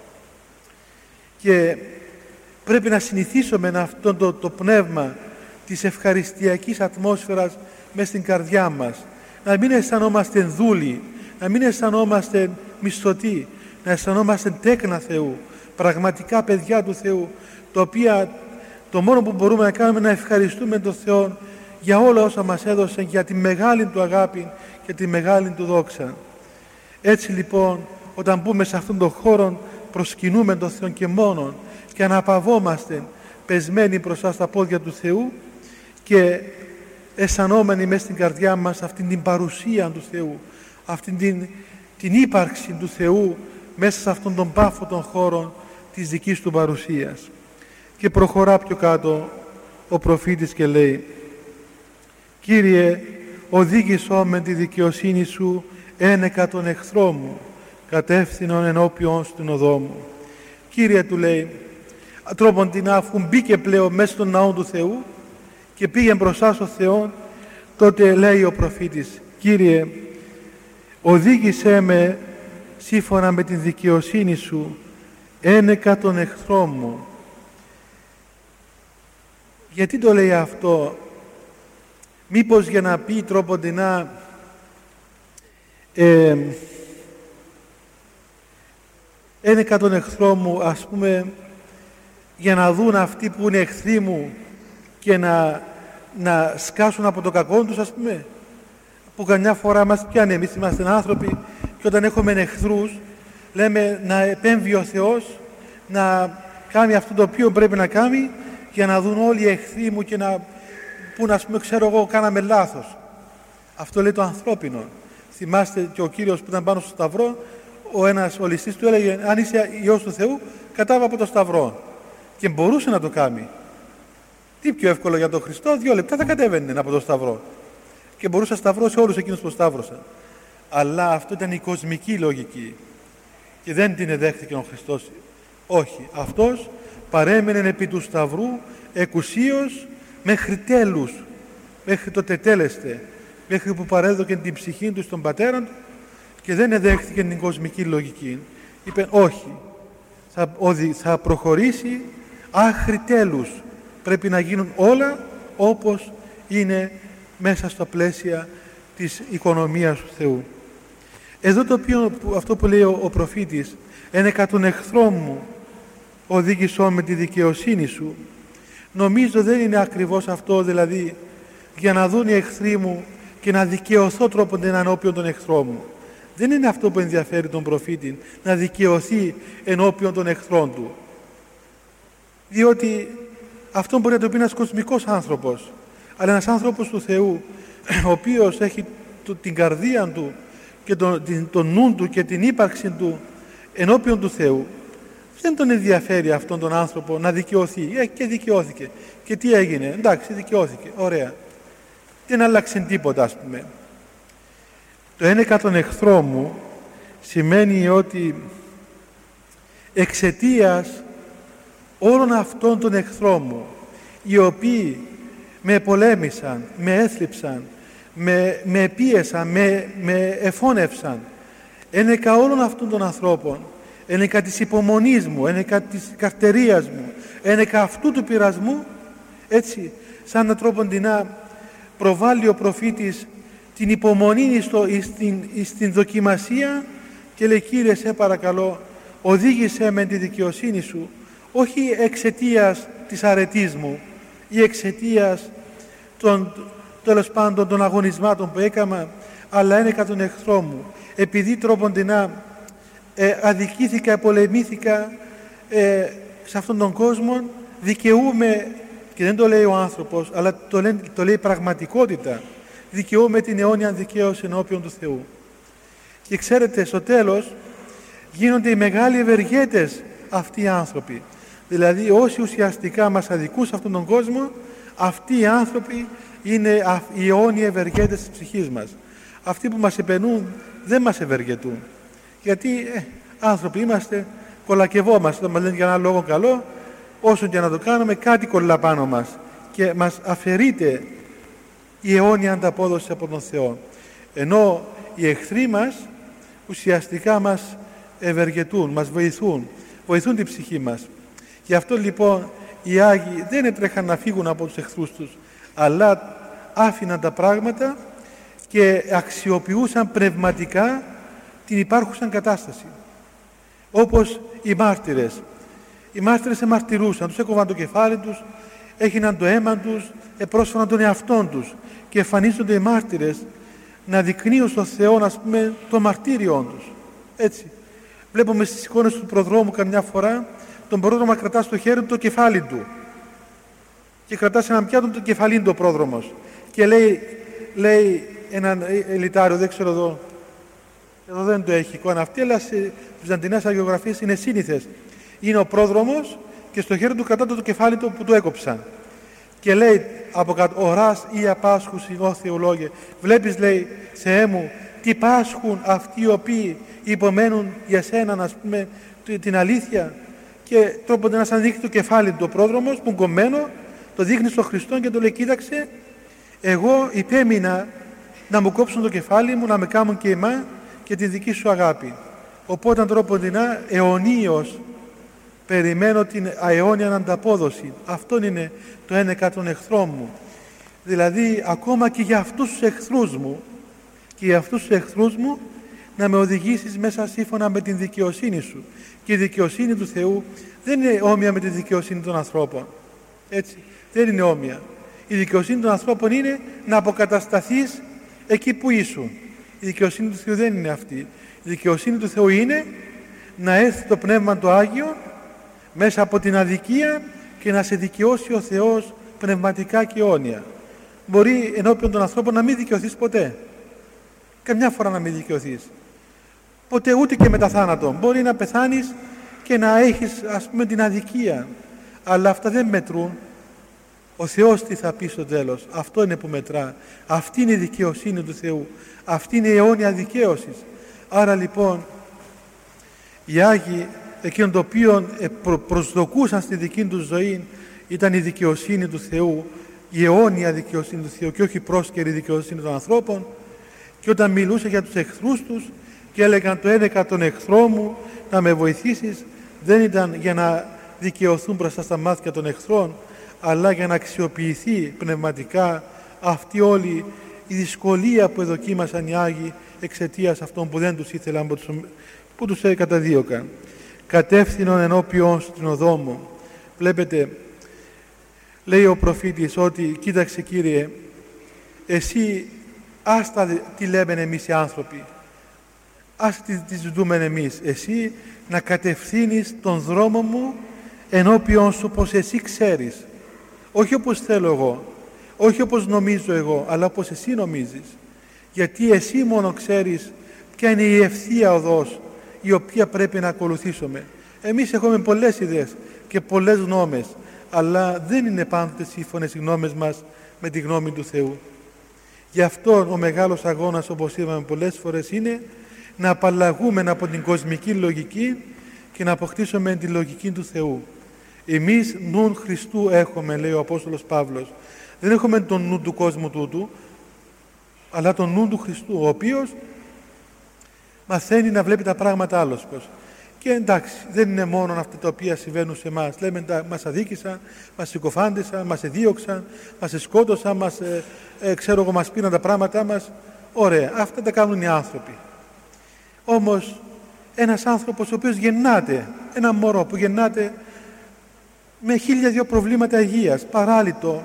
Και πρέπει να συνηθίσουμε αυτό το πνεύμα της ευχαριστιακής ατμόσφαιρας μέσα στην καρδιά μας. Να μην αισθανόμαστε δούλοι, να μην αισθανόμαστε μισθωτοί, να αισθανόμαστε τέκνα Θεού, πραγματικά παιδιά του Θεού, τα οποία το μόνο που μπορούμε να κάνουμε είναι να ευχαριστούμε τον Θεό για όλα όσα μας έδωσε, για τη μεγάλη Του αγάπη και τη μεγάλη Του δόξα. Έτσι λοιπόν, όταν μπούμε σε αυτόν τον χώρο, προσκυνούμε τον Θεό και μόνον και αναπαυόμαστε πεσμένοι μπροστά στα πόδια του Θεού και αισθανόμενοι μέσα στην καρδιά μας αυτήν την παρουσία του Θεού, αυτήν την ύπαρξη του Θεού μέσα σε αυτόν τον πάφο των χώρων της δικής Του παρουσίας. Και προχωρά πιο κάτω ο προφήτης και λέει: «Κύριε, οδήγησό με τη δικαιοσύνη Σου ένεκα τον εχθρό μου, κατεύθυνον ενώπιον στην οδό μου». Κύριε, του λέει, τρόπον την αφού μπήκε πλέον μέσα στον ναό του Θεού και πήγε μπροστά στο Θεό, τότε λέει ο προφήτης: «Κύριε, οδήγησέ με σύμφωνα με την δικαιοσύνη Σου ένεκα τον εχθρό μου». Γιατί το λέει αυτό? Μήπως για να πει τρόποντινά ένεκα τον εχθρό μου, ας πούμε, για να δουν αυτοί που είναι εχθροί μου και να σκάσουν από το κακό τους, ας πούμε, που καμιά φορά μας πιάνει. Εμείς είμαστε άνθρωποι και όταν έχουμε εχθρούς λέμε να επέμβει ο Θεός να κάνει αυτό το οποίο πρέπει να κάνει για να δουν όλοι οι εχθροί μου και να πούν, ας πούμε, ξέρω εγώ, κάναμε λάθος. Αυτό λέει το ανθρώπινο. Θυμάστε και ο Κύριος που ήταν πάνω στο Σταυρό, ο ληστής του έλεγε: «Αν είσαι Υιός του Θεού, κατάβα από το Σταυρό». Και μπορούσε να το κάνει. Τι πιο εύκολο για τον Χριστό? 2 λεπτά θα κατέβαινε από το Σταυρό. Και μπορούσε να σταυρώσει όλους εκείνους που σταύρωσαν. Αλλά αυτό ήταν η κοσμική λογική. Και δεν την εδέχθηκε ο Χριστός. Όχι. Αυτός παρέμενε επί του Σταυρού εκουσίως μέχρι τέλους. Μέχρι το τετέλεστε. Μέχρι που παρέδωκε την ψυχή του στον Πατέρα του και δεν εδέχθηκε την κοσμική λογική. Είπε όχι. Θα προχωρήσει άχρη τέλους. Πρέπει να γίνουν όλα όπως είναι μέσα στα πλαίσια της οικονομίας του Θεού. Εδώ αυτό που λέει ο προφήτης, ένεκα τον εχθρό μου οδήγησό με τη δικαιοσύνη Σου, νομίζω δεν είναι ακριβώς αυτό, δηλαδή για να δουν οι εχθροί μου και να δικαιωθώ τρόπον ενώπιον των εχθρών μου. Δεν είναι αυτό που ενδιαφέρει τον προφήτη, να δικαιωθεί ενώπιον των εχθρών του. Διότι αυτό μπορεί να το πει ένας κοσμικός άνθρωπος, αλλά ένας άνθρωπος του Θεού, ο οποίος έχει την καρδία του και τον νου του και την ύπαρξη του ενώπιον του Θεού, δεν τον ενδιαφέρει αυτόν τον άνθρωπο να δικαιωθεί. Και δικαιώθηκε. Και τι έγινε? Εντάξει, δικαιώθηκε. Ωραία. Δεν άλλαξε τίποτα, ας πούμε. Το ένεκα τον εχθρό μου σημαίνει ότι εξαιτίας όλων αυτών των εχθρών μου, οι οποίοι με πολέμησαν, με έθλιψαν, με πίεσαν, με εφώνευσαν, ένεκα όλων αυτών των ανθρώπων, ένεκα της υπομονής μου, ένεκα της καρτερίας μου, ένεκα αυτού του πειρασμού, έτσι, σαν έναν τρόπο να προβάλλει ο προφήτης την υπομονή στην δοκιμασία και λέει: Κύριε, σε παρακαλώ, οδήγησέ με τη δικαιοσύνη Σου, όχι εξαιτίας της αρετής μου ή εξαιτίας τέλος πάντων των αγωνισμάτων που έκανα, αλλά ένεκα τον εχθρό μου, επειδή τρόποντινά αδικήθηκα, πολεμήθηκα, σε αυτόν τον κόσμο δικαιούμε, και δεν το λέει ο άνθρωπος, αλλά το λέει πραγματικότητα, δικαιούμε την αιώνια δικαίωση ενώπιον του Θεού. Και ξέρετε, στο τέλος γίνονται οι μεγάλοι ευεργέτες αυτοί οι άνθρωποι. Δηλαδή όσοι ουσιαστικά μας αδικούν σε αυτόν τον κόσμο, αυτοί οι άνθρωποι είναι οι αιώνιοι ευεργέτες της ψυχής μας. Αυτοί που μας επενούν δεν μας ευεργετούν. Γιατί άνθρωποι είμαστε, κολακευόμαστε, όταν μας λένε για έναν λόγο καλό, όσο και να το κάνουμε, κάτι κολλά πάνω μας και μας αφαιρείται η αιώνια ανταπόδοση από τον Θεό. Ενώ οι εχθροί μας ουσιαστικά μας ευεργετούν, μας βοηθούν την ψυχή μας. Γι' αυτό λοιπόν οι Άγιοι δεν έτρεχαν να φύγουν από τους εχθρούς τους, αλλά άφηναν τα πράγματα και αξιοποιούσαν πνευματικά την υπάρχουσα κατάσταση. Όπως οι μάρτυρες. Οι μάρτυρες εμαρτυρούσαν, τους έκοβαν το κεφάλι τους, έγιναν το αίμα τους, επρόσφεραν τον εαυτόν τους και εμφανίζονται οι μάρτυρες να δεικνύουν στον Θεό, ας πούμε, το μαρτύριό τους. Έτσι. Βλέπουμε στις εικόνες του προδρόμου καμιά φορά τον πρόδρομο κρατά στο χέρι του το κεφάλι του και κρατά σε έναν πιάτο το κεφαλήν του ο πρόδρομος και λέει έναν ελιτάριο, δεν ξέρω εδώ δεν το έχει εικόνα αυτή, αλλά σε βυζαντινές αγιογραφίες είναι σύνηθες. Είναι ο πρόδρομος και στο χέρι του κρατά το κεφάλι του που του έκοψαν. Και λέει από κάτω, οράς ή απάσχουσι ω Θεολόγε. Βλέπεις, λέει, Θεέ μου, τι πάσχουν αυτοί οι οποίοι υπομένουν για σένα, ας πούμε, την αλήθεια. Και τρόποντα να σαν δείχνει το κεφάλι του ο πρόδρομος που είναι κομμένο, το δείχνει στον Χριστό και του λέει, κοίταξε, εγώ υπέμεινα να μου κόψουν το κεφάλι μου, να με κάνουν κειμά και τη δική σου αγάπη. Οπότε τρόποντινά αιωνίως περιμένω την ααιώνια ανταπόδοση. Αυτό είναι το ένεκα των εχθρών μου. Δηλαδή ακόμα και για αυτούς τους εχθρούς μου να με οδηγήσεις μέσα σύμφωνα με την δικαιοσύνη σου. Και η δικαιοσύνη του Θεού δεν είναι όμοια με τη δικαιοσύνη των ανθρώπων. Έτσι, δεν είναι όμοια. Η δικαιοσύνη των ανθρώπων είναι να αποκατασταθείς εκεί που ήσουν. Η δικαιοσύνη του Θεού δεν είναι αυτή. Η δικαιοσύνη του Θεού είναι να έρθει το Πνεύμα το Άγιο μέσα από την αδικία και να σε δικαιώσει ο Θεός πνευματικά και αιώνια. Μπορεί ενώπιον των ανθρώπων να μην δικαιωθείς ποτέ. Καμιά φορά να μην δικαιωθείς. Ποτέ, ούτε και μετά θάνατο. Μπορεί να πεθάνεις και να έχεις, ας πούμε, την αδικία. Αλλά αυτά δεν μετρούν. Ο Θεός τι θα πει στο τέλος. Αυτό είναι που μετρά. Αυτή είναι η δικαιοσύνη του Θεού. Αυτή είναι η αιώνια δικαίωση. Άρα λοιπόν οι Άγιοι, εκείνον το οποίο προσδοκούσαν στη δική τους ζωή, ήταν η δικαιοσύνη του Θεού, η αιώνια δικαιοσύνη του Θεού και όχι η πρόσκαιρη δικαιοσύνη των ανθρώπων. Και όταν μιλούσε για τους εχθρούς τους και έλεγαν το ένεκα τον εχθρό μου να με βοηθήσεις, δεν ήταν για να δικαιωθούν μπροστά στα μάτια των εχθρών, αλλά για να αξιοποιηθεί πνευματικά αυτή όλη η δυσκολία που εδοκίμασαν οι Άγιοι εξαιτίας αυτών που δεν τους ήθελαν, που τους καταδίωκαν. Κατεύθυνον ενώπιον στην οδό μου. Βλέπετε, λέει ο προφήτης ότι κοίταξε Κύριε, εσύ άστα τι λέμε εμείς οι άνθρωποι, άστα τι ζητούμε εμείς, εσύ να κατευθύνεις τον δρόμο μου ενώπιον σου όπως εσύ ξέρεις, όχι όπως θέλω εγώ, όχι όπως νομίζω εγώ, αλλά όπως εσύ νομίζεις, γιατί εσύ μόνο ξέρεις ποια είναι η ευθεία οδός η οποία πρέπει να ακολουθήσουμε. Εμείς έχουμε πολλές ιδέες και πολλές γνώμες, αλλά δεν είναι πάντοτε σύμφωνες οι γνώμες μας με τη γνώμη του Θεού. Γι' αυτό ο μεγάλος αγώνας, όπως είπαμε πολλές φορές, είναι να απαλλαγούμε από την κοσμική λογική και να αποκτήσουμε τη λογική του Θεού. Εμείς νουν Χριστού έχουμε, λέει ο Απόστολος Παύλος. Δεν έχουμε τον νου του κόσμου τούτου, αλλά τον νου του Χριστού, ο οποίος μαθαίνει να βλέπει τα πράγματα άλλος πως. Και εντάξει, δεν είναι μόνο αυτά τα οποία συμβαίνουν σε εμάς. Λέμε, μας αδίκησαν, μας συκοφάντησαν, μας εδίωξαν, μας σκότωσαν, μας πήραν τα πράγματά μας. Ωραία, αυτά τα κάνουν οι άνθρωποι. Όμως, ένας άνθρωπος ο οποίος γεννάται, ένα μωρό που γεννάται με 1002 προβλήματα υγείας, παράλυτο,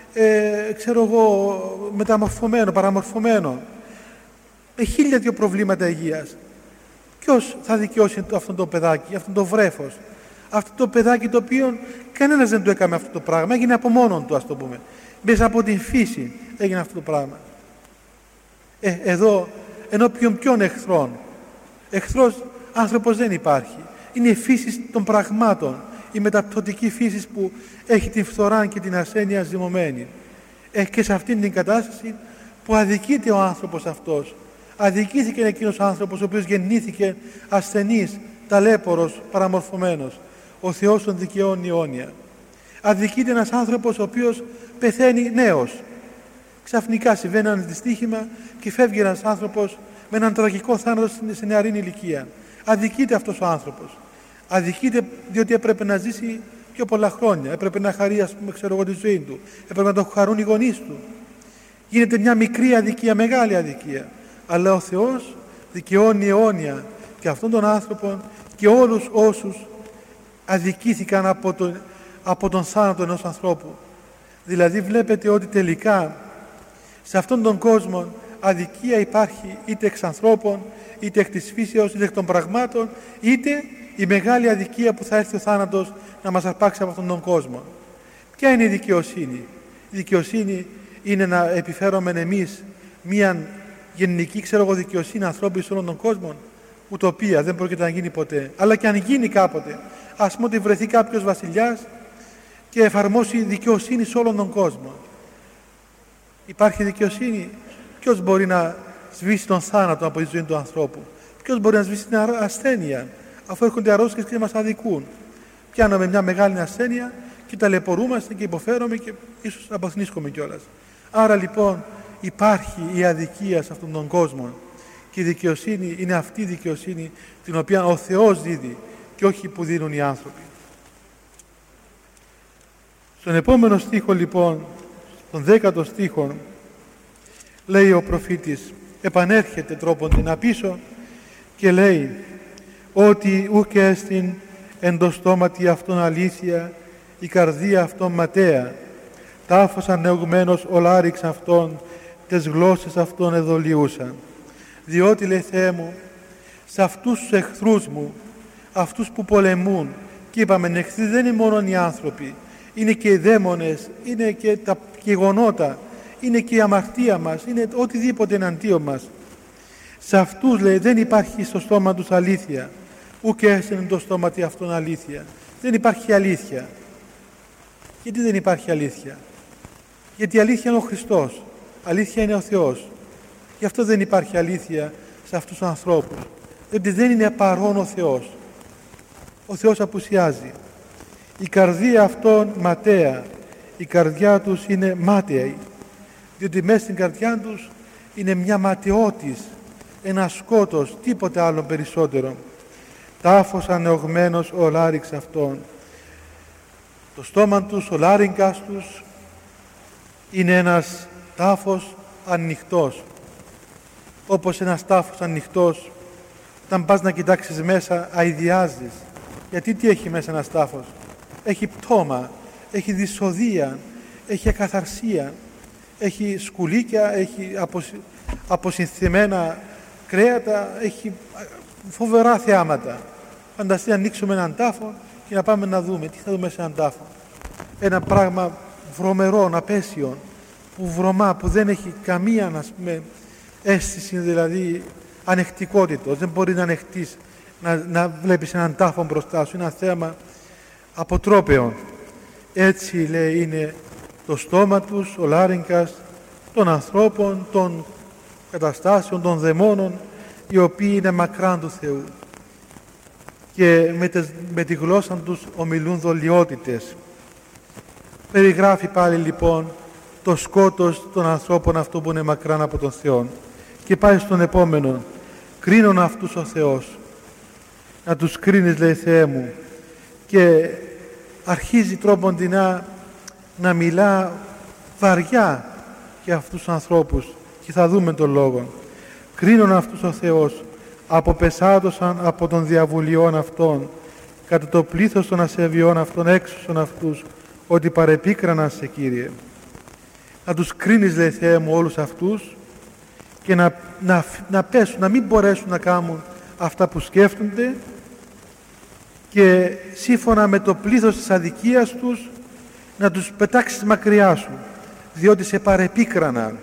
μεταμορφωμένο, παραμορφωμένο, με 1002 προβλήματα υγείας. Ποιος θα δικαιώσει αυτό το παιδάκι, αυτό το βρέφος? Αυτό το παιδάκι το οποίο κανένας δεν του έκανε αυτό το πράγμα, έγινε από μόνον του, ας το πούμε. Μέσα από την φύση έγινε αυτό το πράγμα. Εδώ, ενώπιον ποιον εχθρών? Εχθρός άνθρωπος δεν υπάρχει. Είναι η φύση των πραγμάτων, η μεταπτωτική φύση που έχει την φθορά και την ασθένεια ζυμωμένη. Και σε αυτήν την κατάσταση που αδικείται ο άνθρωπος αυτός. Αδικήθηκε εκείνος ο άνθρωπος ο οποίος γεννήθηκε ασθενής, ταλέπορος, παραμορφωμένος. Ο Θεός τον δικαιώνει αιώνια. Αδικείται ένας άνθρωπος ο οποίος πεθαίνει νέος. Ξαφνικά συμβαίνει ένα δυστύχημα και φεύγει ένας άνθρωπος με έναν τραγικό θάνατο σε νεαρή ηλικία. Αδικείται αυτός ο άνθρωπος. Αδικείται διότι έπρεπε να ζήσει πιο πολλά χρόνια. Έπρεπε να χαρεί, ας πούμε, ξέρω εγώ, τη ζωή του. Έπρεπε να το χαρούν οι γονείς του. Γίνεται μια μικρή αδικία, μεγάλη αδικία. Αλλά ο Θεός δικαιώνει αιώνια και αυτόν τον άνθρωπο και όλους όσους αδικήθηκαν από τον θάνατο ενός ανθρώπου. Δηλαδή βλέπετε ότι τελικά σε αυτόν τον κόσμο αδικία υπάρχει είτε εξ ανθρώπων, είτε εκ της φύσεως, είτε εκ των πραγμάτων, είτε η μεγάλη αδικία που θα έρθει ο θάνατος να μας αρπάξει από αυτόν τον κόσμο. Ποια είναι η δικαιοσύνη? Η δικαιοσύνη είναι να επιφέρουμε εμείς μια γενική, δικαιοσύνη ανθρώπινη σε όλον τον κόσμο. Ουτοπία, δεν πρόκειται να γίνει ποτέ. Αλλά και αν γίνει κάποτε, ας πούμε ότι βρεθεί κάποιος βασιλιάς και εφαρμόσει δικαιοσύνη σε όλον τον κόσμο. Υπάρχει δικαιοσύνη? Ποιος μπορεί να σβήσει τον θάνατο από τη ζωή του ανθρώπου? Ποιος μπορεί να σβήσει την ασθένεια, αφού έρχονται αρρώστιες και μας αδικούν? Πιάνουμε μια μεγάλη ασθένεια και ταλαιπωρούμαστε και υποφέρουμε και ίσως αποθνίσκουμε κιόλας. Άρα λοιπόν υπάρχει η αδικία σε αυτόν τον κόσμο και η δικαιοσύνη είναι αυτή η δικαιοσύνη την οποία ο Θεός δίδει και όχι που δίνουν οι άνθρωποι. Στον επόμενο στίχο λοιπόν, στον 10ο στίχο, λέει ο προφήτης, επανέρχεται τρόπον την πίσω και λέει ότι ουκ έστιν εν το στόματι αυτόν αλήθεια, η καρδία αυτόν ματέα, τάφος ανεωγμένος ολάριξ αυτόν, τες γλώσσες αυτόν εδολιούσαν. Διότι, λέει Θεέ μου, σε αυτούς τους εχθρούς μου, αυτούς που πολεμούν, και είπαμε, εχθροί δεν είναι μόνο οι άνθρωποι, είναι και οι δαίμονες, είναι και τα γεγονότα, είναι και η αμαρτία μας, είναι οτιδήποτε εναντίον μας. Σε αυτούς, λέει, δεν υπάρχει στο στόμα τους αλήθεια, ουκ έσεν το στόμα τι αυτόν αλήθεια. Δεν υπάρχει αλήθεια. Γιατί δεν υπάρχει αλήθεια? Γιατί η αλήθεια είναι ο Χριστός, αλήθεια είναι ο Θεός. Γι' αυτό δεν υπάρχει αλήθεια σε αυτούς τους ανθρώπους, διότι δεν είναι παρόν ο Θεός. Ο Θεός απουσιάζει. Η καρδία αυτών ματέα, η καρδιά τους είναι μάταιη, διότι μέσα στην καρδιά τους είναι μια ματαιότης, ένα σκότος, τίποτε άλλο περισσότερο. Τάφος ανεωγμένος ο λάριξ αυτών. Το στόμα τους, ο λάριγκας τους είναι ένας τάφος ανοιχτός. Όπως ένας τάφος ανοιχτός, όταν πας να κοιτάξεις μέσα, αηδιάζεις. Γιατί τι έχει μέσα ένας τάφος? Έχει πτώμα, έχει δυσοδεία, έχει ακαθαρσία, έχει σκουλίκια, έχει αποσυνθημένα κρέατα, έχει φοβερά θεάματα. Φανταστεί να ανοίξουμε έναν τάφο και να πάμε να δούμε τι θα δούμε σε έναν τάφο. Ένα πράγμα βρωμερό, απέσιο, που βρωμά, που δεν έχει καμία, ας πούμε, αίσθηση, δηλαδή ανεκτικότητος. Δεν μπορεί να ανεχτείς, να βλέπεις έναν τάφο μπροστά σου. Είναι ένα θέμα αποτρόπαιων. Έτσι, λέει, είναι το στόμα τους, ο λάριγκας των ανθρώπων, των καταστάσεων, των δαιμόνων, οι οποίοι είναι μακράν του Θεού και με τη γλώσσα τους ομιλούν δολιότητες. Περιγράφει πάλι λοιπόν το σκότος των ανθρώπων αυτό που είναι μακράν από τον Θεό. Και πάει στον επόμενο. Κρίνον αυτούς ο Θεός. Να τους κρίνεις, λέει, Θεέ μου. Και αρχίζει τρόποντινά να μιλά βαριά για αυτούς τους ανθρώπους. Και θα δούμε τον λόγο. Κρίνον αυτούς ο Θεός. Αποπεσάτωσαν από των διαβουλιών αυτών, κατά το πλήθος των ασεβιών αυτών έξωσον αυτούς, ότι παρεπίκραναν σε, Κύριε. Να τους κρίνεις, λέει, Θεέ μου, όλους αυτούς και να πέσουν, να μην μπορέσουν να κάνουν αυτά που σκέφτονται και σύμφωνα με το πλήθος της αδικίας τους να τους πετάξεις μακριά σου, διότι σε παρεπίκραναν.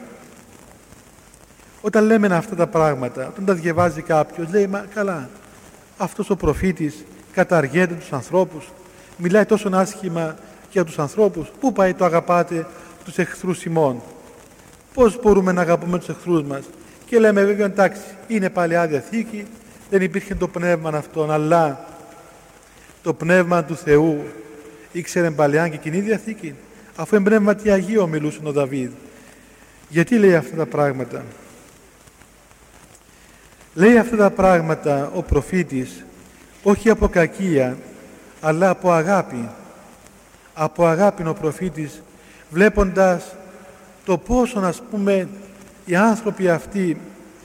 Όταν λέμε αυτά τα πράγματα, όταν τα διαβάζει κάποιος, λέει, μα καλά, αυτός ο προφήτης καταργέται τους ανθρώπους, μιλάει τόσο άσχημα για τους ανθρώπους, πού πάει το αγαπάτε τους εχθρούς ημών? Πώς μπορούμε να αγαπούμε τους εχθρούς μας? Και λέμε βέβαια, εντάξει, είναι Παλαιά Διαθήκη, δεν υπήρχε το πνεύμα αυτόν, αλλά το πνεύμα του Θεού ήξερε Παλαιά και Κοινή Διαθήκη, αφού είναι πνεύματι Αγίο μιλούσε ο Δαβίδ. Γιατί λέει αυτά τα πράγματα? Λέει αυτά τα πράγματα ο προφήτης όχι από κακία, αλλά από αγάπη. Από αγάπη ο προφήτης, βλέποντας το πόσο, ας πούμε, οι άνθρωποι αυτοί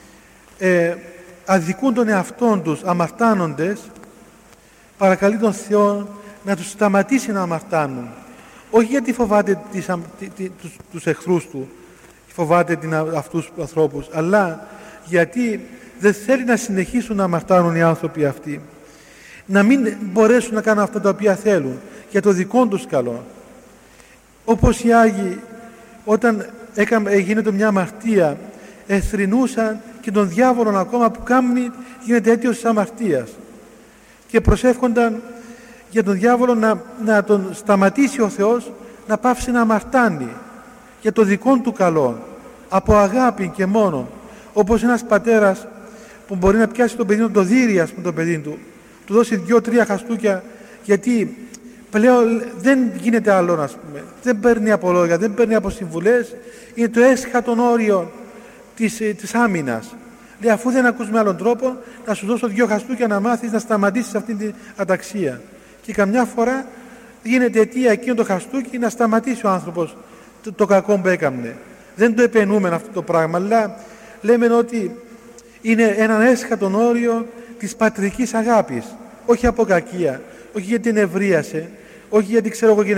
αδικούν τον εαυτόν τους αμαρτάνοντες, παρακαλεί τον Θεό να τους σταματήσει να αμαρτάνουν. Όχι γιατί φοβάται τους εχθρούς του, φοβάται αυτούς τους ανθρώπους, αλλά γιατί δεν θέλει να συνεχίσουν να αμαρτάνουν οι άνθρωποι αυτοί. Να μην μπορέσουν να κάνουν αυτά τα οποία θέλουν, για το δικό τους καλό. Όπως οι Άγιοι, όταν γίνεται μια αμαρτία, εθρηνούσαν και τον διάβολο ακόμα που κάνει, γίνεται αίτιος της αμαρτίας. Και προσεύχονταν για τον διάβολο να τον σταματήσει ο Θεός, να πάψει να αμαρτάνει, για το δικό του καλό, από αγάπη και μόνο. Όπως ένας πατέρας που μπορεί να πιάσει το παιδί του, το δίρει, ας πούμε, το παιδί του, του δώσει 2-3 χαστούκια, γιατί πλέον δεν γίνεται άλλο, ας πούμε. Δεν παίρνει από λόγια, δεν παίρνει από συμβουλές, είναι το έσχατον όριο της άμυνας. Λέει, αφού δεν ακούς με άλλον τρόπο, να σου δώσω 2 χαστούκια να μάθεις να σταματήσεις αυτή την αταξία. Και καμιά φορά γίνεται αιτία εκείνο το χαστούκι να σταματήσει ο άνθρωπος το κακό που έκαμνε. Δεν το επενούμε αυτό το πράγμα, αλλά λέμε ότι είναι έναν έσχατον όριο της πατρικής αγάπης. Όχι από κακία, όχι γιατί την ευρίασε, όχι γιατί ξέρω εγώ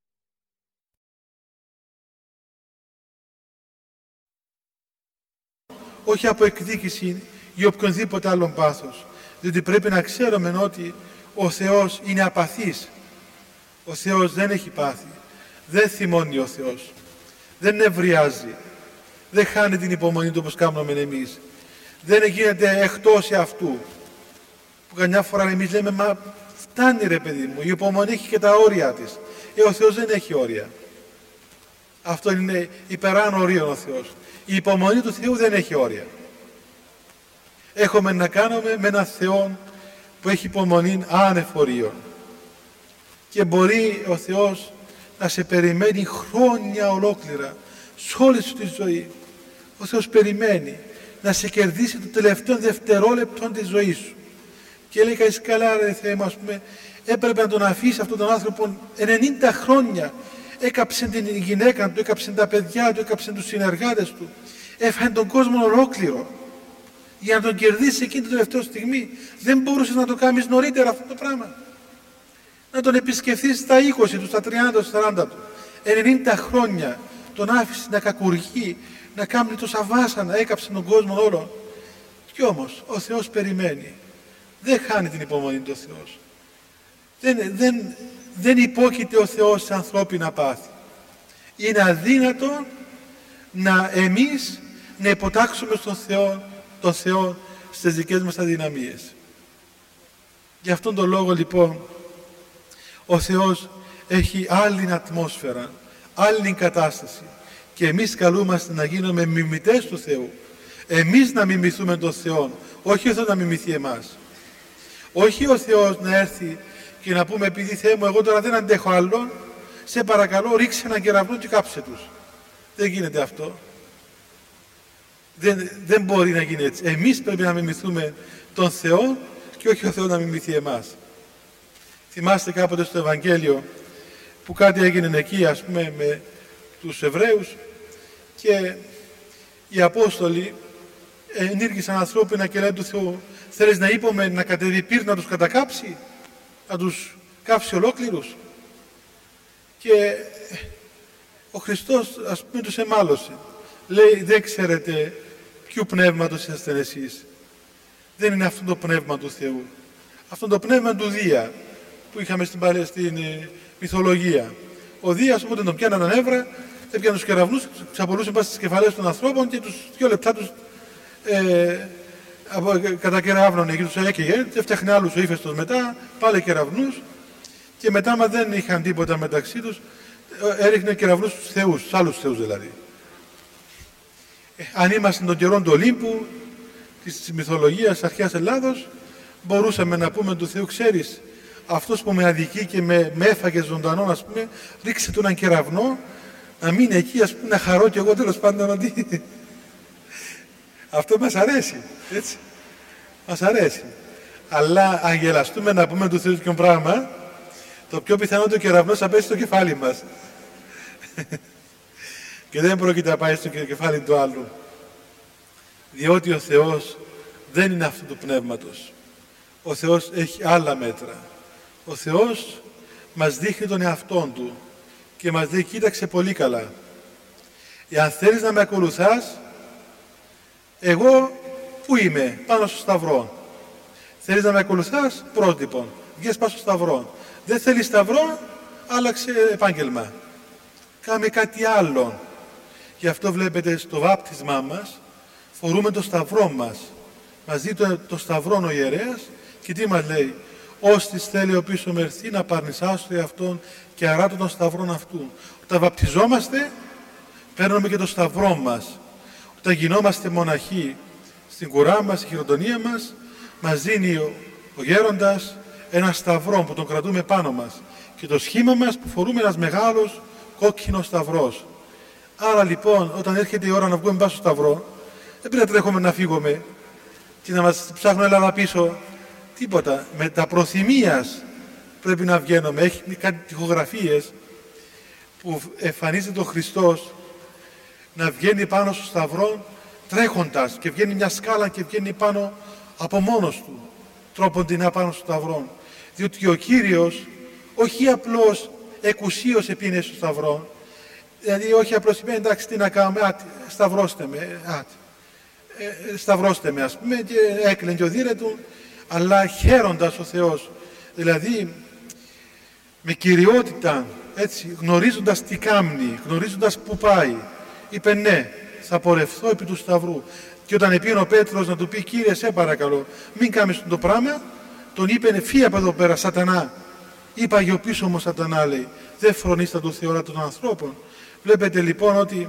όχι από εκδίκηση ή οποιονδήποτε άλλον πάθος. Διότι πρέπει να ξέρουμε ότι ο Θεός είναι απαθής. Ο Θεός δεν έχει πάθη. Δεν θυμώνει ο Θεός. Δεν νευριάζει. Δεν χάνει την υπομονή του όπως κάνουμε εμείς. Δεν γίνεται εκτός αυτού. Που καμιά φορά εμείς λέμε, μα φτάνει ρε παιδί μου, η υπομονή έχει και τα όρια της. Ο Θεός δεν έχει όρια. Αυτό είναι υπεράνω ορίων ο Θεός. Η υπομονή του Θεού δεν έχει όρια. Έχουμε να κάνουμε με έναν Θεό που έχει υπομονή άνευ ορίων. Και μπορεί ο Θεός να σε περιμένει χρόνια ολόκληρα, σε όλη σου τη ζωή. Ο Θεός περιμένει να σε κερδίσει το τελευταίο δευτερόλεπτο της ζωής σου. Και λέει κανείς, καλά ρε Θεέ μου, ας πούμε, έπρεπε να τον αφήσει αυτόν τον άνθρωπο 90 χρόνια. Έκαψε την γυναίκα του, έκαψε τα παιδιά του, έκαψε τους συνεργάτες του. Έφαγε τον κόσμο ολόκληρο. Για να τον κερδίσει εκείνη την τελευταία στιγμή. Δεν μπορούσες να το κάνεις νωρίτερα αυτό το πράγμα. Να τον επισκεφθείς στα 20 του, στα 30 του, στα 40 του. 90 χρόνια τον άφησε να κακουργεί, να κάνει τόσα βάσανα, έκαψε τον κόσμο όλο. Κι όμως ο Θεός περιμένει. Δεν χάνει την υπομονή του ο Θεός. Δεν υπόκειται ο Θεός σε ανθρώπινα πάθη. Είναι αδύνατο να εμείς να υποτάξουμε στον τον Θεό στις δικές μας αδυναμίες. Γι' αυτόν τον λόγο λοιπόν ο Θεός έχει άλλη ατμόσφαιρα, άλλη κατάσταση και εμείς καλούμαστε να γίνουμε μιμητές του Θεού. Εμείς να μιμηθούμε τον Θεό, όχι ο Θεός να μιμηθεί εμάς. Όχι ο Θεός να έρθει και να πούμε, επειδή Θεέ μου εγώ τώρα δεν αντέχω άλλον, σε παρακαλώ ρίξε έναν κεραυνό και κάψε τους. Δεν γίνεται αυτό. Δεν μπορεί να γίνει έτσι. Εμείς πρέπει να μιμηθούμε τον Θεό και όχι ο Θεός να μιμηθεί εμάς. Θυμάστε κάποτε στο Ευαγγέλιο που κάτι έγινε εκεί, ας πούμε, με τους Εβραίους και οι Απόστολοι ενήργησαν ανθρώπινα και λένε του Θεού, θέλεις να είπαμε να κατεβεί πύρ να τους κατακάψει, να τους κάψει ολόκληρους? Και ο Χριστός, ας πούμε, τους εμάλωσε. Λέει, δεν ξέρετε ποιου πνεύματος είσαστε εσείς. Δεν είναι αυτό το πνεύμα του Θεού. Αυτό το πνεύμα του Δία. που είχαμε στην μυθολογία. Ο Δίας, όποτε τον πιάναν τα νεύρα, έπιανε τους κεραυνούς, ξαπολούσε πάνω στις κεφαλές των ανθρώπων και τους 2 λεπτά τους κατακεραύνωνε και τους έκαιγε, και έφτιαχνε άλλους ο ύφεστος μετά, πάλι κεραυνούς, και μετά, μα δεν είχαν τίποτα μεταξύ τους, έριχνε κεραυνούς στους θεούς, στους άλλους θεούς δηλαδή. Αν ήμασταν τον καιρό του Ολύμπου, της μυθολογίας αρχαίας Ελλάδος, μπορούσαμε να πούμε του Θεού, ξέρεις, αυτός που με αδικεί και με έφαγε ζωντανό, ας πούμε, ρίξε του έναν κεραυνό, να μείνει εκεί, ας πούμε, να χαρώ κι εγώ τέλος πάντων ότι... Αυτό μας αρέσει, έτσι. Μας αρέσει. Αλλά αν γελαστούμε να πούμε του Θεού και πράγμα, το πιο πιθανό το κεραυνός θα πέσει στο κεφάλι μας. Και δεν πρόκειται να πάει στο κεφάλι του άλλου. Διότι ο Θεός δεν είναι αυτού του πνεύματος. Ο Θεός έχει άλλα μέτρα. Ο Θεός μας δείχνει τον εαυτόν Του και μας λέει, κοίταξε πολύ καλά. Εάν θέλεις να με ακολουθάς, εγώ πού είμαι? Πάνω στο σταυρό. Θέλεις να με ακολουθάς? Πρότυπον. Βγες πάνω στο σταυρό. Δεν θέλεις σταυρό? Άλλαξε επάγγελμα. Κάμε κάτι άλλο. Γι' αυτό βλέπετε στο βάπτισμά μας φορούμε το σταυρό μας. Μας δει το σταυρό ο ιερέας και τι μας λέει? Όστις θέλει ο πίσω μερθεί να παρνησάσει το εαυτόν και αράτω τον σταυρόν αυτού. Όταν βαπτιζόμαστε παίρνουμε και το σταυρό μας. Όταν γινόμαστε μοναχοί στην κουρά μας, στη χειροτονία μας, μας δίνει ο γέροντας ένα σταυρό που τον κρατούμε πάνω μας και το σχήμα μας που φορούμε ένας μεγάλος κόκκινος σταυρός. Άρα λοιπόν όταν έρχεται η ώρα να βγούμε πάνω στο σταυρό, δεν πρέπει να τρέχουμε να φύγουμε και να μας ψάχνουν Ελλάδα πίσω. Τίποτα. Με τα προθυμίας πρέπει να βγαίνουμε. Έχει κάτι τοιχογραφίες που εμφανίζεται ο Χριστός να βγαίνει πάνω στο σταυρό τρέχοντας και βγαίνει μια σκάλα και βγαίνει πάνω από μόνος του. Τρόποντινά πάνω στο σταυρό. Διότι ο Κύριος όχι απλώς εκουσίως επίνε στο σταυρό, δηλαδή όχι απλώς είπε εντάξει τι να κάνουμε, σταυρώστε με, σταυρώστε με ας πούμε, και έκλαινε και οδύρε του, αλλά χαίροντας ο Θεός, δηλαδή με κυριότητα, έτσι, γνωρίζοντας τι κάμνει, γνωρίζοντας που πάει, είπε ναι, θα πορευθώ επί του σταυρού. Και όταν επήγαινε ο Πέτρος να του πει Κύριε σε παρακαλώ μην κάνεις το πράγμα, τον είπε φύγε από εδώ πέρα Σατανά. Είπα για πίσω μου Σατανά, λέει, δεν φρονείς του Θεού αλλά των ανθρώπων. Βλέπετε λοιπόν ότι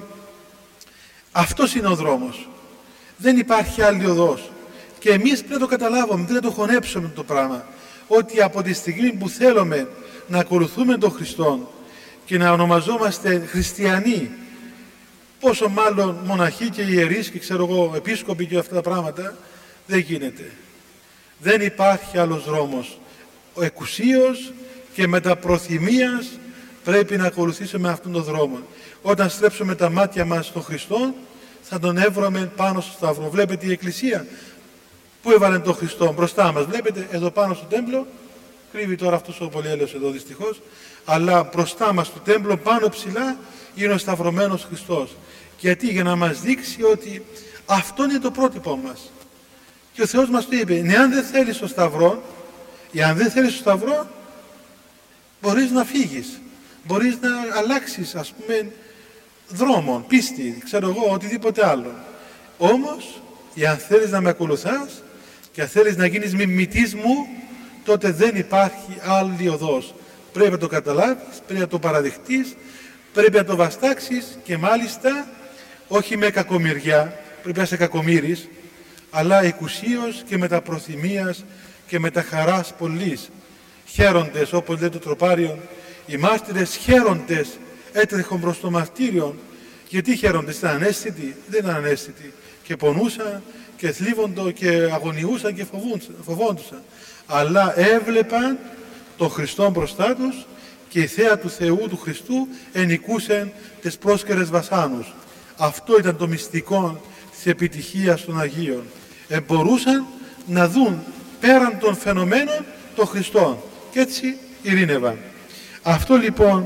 αυτός είναι ο δρόμος. Δεν υπάρχει άλλη οδός. Και εμείς πρέπει να το καταλάβουμε, δεν να το χωνέψουμε το πράγμα. Ότι από τη στιγμή που θέλουμε να ακολουθούμε τον Χριστό και να ονομαζόμαστε χριστιανοί, πόσο μάλλον μοναχοί και ιερείς και ξέρω εγώ επίσκοποι και αυτά τα πράγματα, δεν γίνεται. Δεν υπάρχει άλλος δρόμος. Ο εκουσίως και με τα προθυμίας πρέπει να ακολουθήσουμε αυτόν τον δρόμο. Όταν στρέψουμε τα μάτια μας στον Χριστό, θα τον έβρουμε πάνω στο σταυρό. Βλέπετε η Εκκλησία που έβαλε τον Χριστό μπροστά μας. Βλέπετε εδώ πάνω στο τέμπλο, κρύβει τώρα αυτός ο πολυέλαιος εδώ δυστυχώς, αλλά μπροστά μας στο τέμπλο πάνω ψηλά είναι ο σταυρωμένος Χριστός. Γιατί? Για να μας δείξει ότι αυτό είναι το πρότυπό μας. Και ο Θεός μας το είπε, εάν δεν θέλεις το σταυρό, εάν δεν θέλεις το σταυρό, μπορείς να φύγεις, μπορείς να αλλάξεις ας πούμε δρόμο, πίστη, ξέρω εγώ, οτιδήποτε άλλο. Όμως, εάν θέλεις να με ακολουθάς και αν θέλεις να γίνεις μιμητής μου, τότε δεν υπάρχει άλλη οδός. Πρέπει να το καταλάβεις, πρέπει να το παραδεχτείς, πρέπει να το βαστάξεις και μάλιστα όχι με κακομοιριά, πρέπει να είσαι κακομοίρης, αλλά εκουσίως και με τα προθυμίας και με τα χαράς πολλής. Χαίροντες, όπως λέει το τροπάριον, οι μάρτυρες χαίροντες έτρεχαν προς το μαρτύριον. Γιατί χαίροντες? Ήταν ανέστητοι? Δεν ήταν ανέστητοι. Και πονούσαν και θλίβοντο και αγωνιούσαν και φοβόντουσαν. Αλλά έβλεπαν τον Χριστό μπροστά τους και η θέα του Θεού του Χριστού ενικούσαν τις πρόσκαιρες βασάνους. Αυτό ήταν το μυστικό της επιτυχίας των Αγίων. Μπορούσαν να δουν πέραν των φαινομένων τον Χριστό και έτσι ειρήνευαν. Αυτό λοιπόν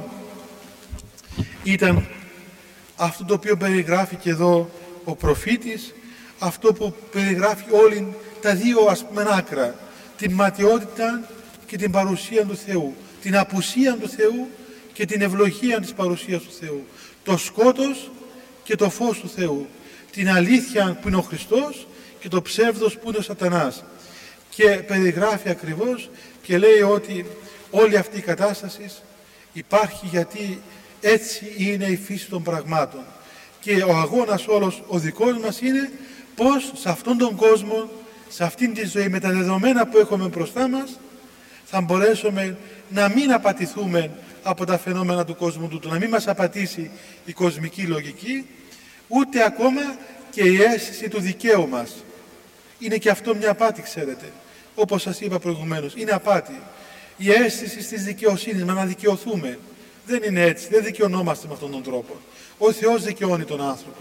ήταν αυτό το οποίο περιγράφει και εδώ ο προφήτης, αυτό που περιγράφει όλοι τα δύο ας πούμε άκρα, την ματαιότητα και την παρουσία του Θεού, την απουσία του Θεού και την ευλογία της παρουσίας του Θεού, το σκότος και το φως του Θεού, την αλήθεια που είναι ο Χριστός και το ψεύδος που είναι ο Σατανάς. Και περιγράφει ακριβώς και λέει ότι όλη αυτή η κατάσταση υπάρχει γιατί έτσι είναι η φύση των πραγμάτων. Και ο αγώνας όλος ο δικός μας είναι πώς σε αυτόν τον κόσμο, σε αυτήν τη ζωή, με τα δεδομένα που έχουμε μπροστά μας, θα μπορέσουμε να μην απατηθούμε από τα φαινόμενα του κόσμου τούτου, να μην μας απατήσει η κοσμική λογική, ούτε ακόμα και η αίσθηση του δικαίου μας. Είναι και αυτό μια απάτη, ξέρετε. Όπως σας είπα προηγουμένως, είναι απάτη. Η αίσθηση της δικαιοσύνης, να δικαιωθούμε. Δεν είναι έτσι, δεν δικαιωνόμαστε με αυτόν τον τρόπο. Ο Θεός δικαιώνει τον άνθρωπο.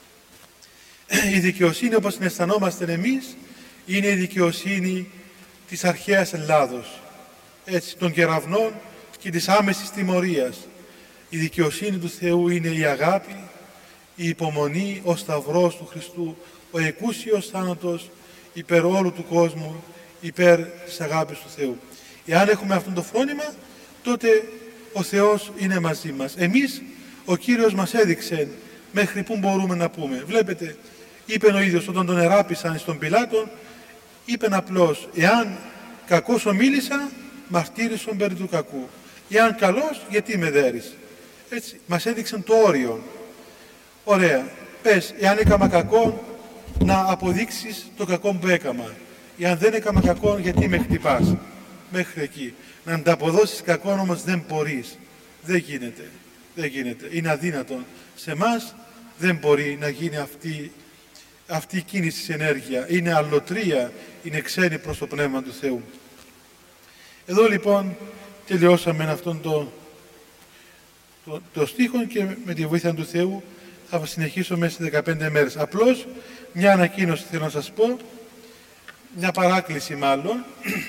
Η δικαιοσύνη όπως την αισθανόμαστε εμείς, είναι η δικαιοσύνη της αρχαίας Ελλάδος. Έτσι, των κεραυνών και της άμεσης τιμωρίας. Η δικαιοσύνη του Θεού είναι η αγάπη, η υπομονή, ο σταυρός του Χριστού, ο εκούσιος θάνατος υπέρ όλου του κόσμου, υπέρ της αγάπης του Θεού. Εάν έχουμε αυτό το φρόνημα, τότε ο Θεός είναι μαζί μας. Εμείς, ο Κύριος μας έδειξε μέχρι πού μπορούμε να πούμε. Βλέπετε, είπε ο ίδιος όταν τον εράπησαν στον Πιλάτο, είπε απλώς, εάν κακώς ομίλησα, μαρτύρησον περί του κακού. Εάν καλός, γιατί με δέρεις. Έτσι, μας έδειξαν το όριο. Ωραία. Πες, εάν έκαμα κακό, να αποδείξεις το κακό που έκαμα. Εάν δεν έκαμα κακό, γιατί με χτυπάς. Μέχρι εκεί. Να ανταποδώσεις κακό όμως δεν μπορείς. Δεν γίνεται. Δεν γίνεται. Είναι αδύνατο. Σε εμάς δεν μπορεί να γίνει αυτή η κίνηση της ενέργεια. Είναι αλλοτρία, είναι ξένη προς το Πνεύμα του Θεού. Εδώ λοιπόν τελειώσαμε αυτόν το στίχο και με τη βοήθεια του Θεού θα συνεχίσω μέσα σε 15 μέρες. Απλώς μια ανακοίνωση θέλω να σας πω, μια παράκληση μάλλον.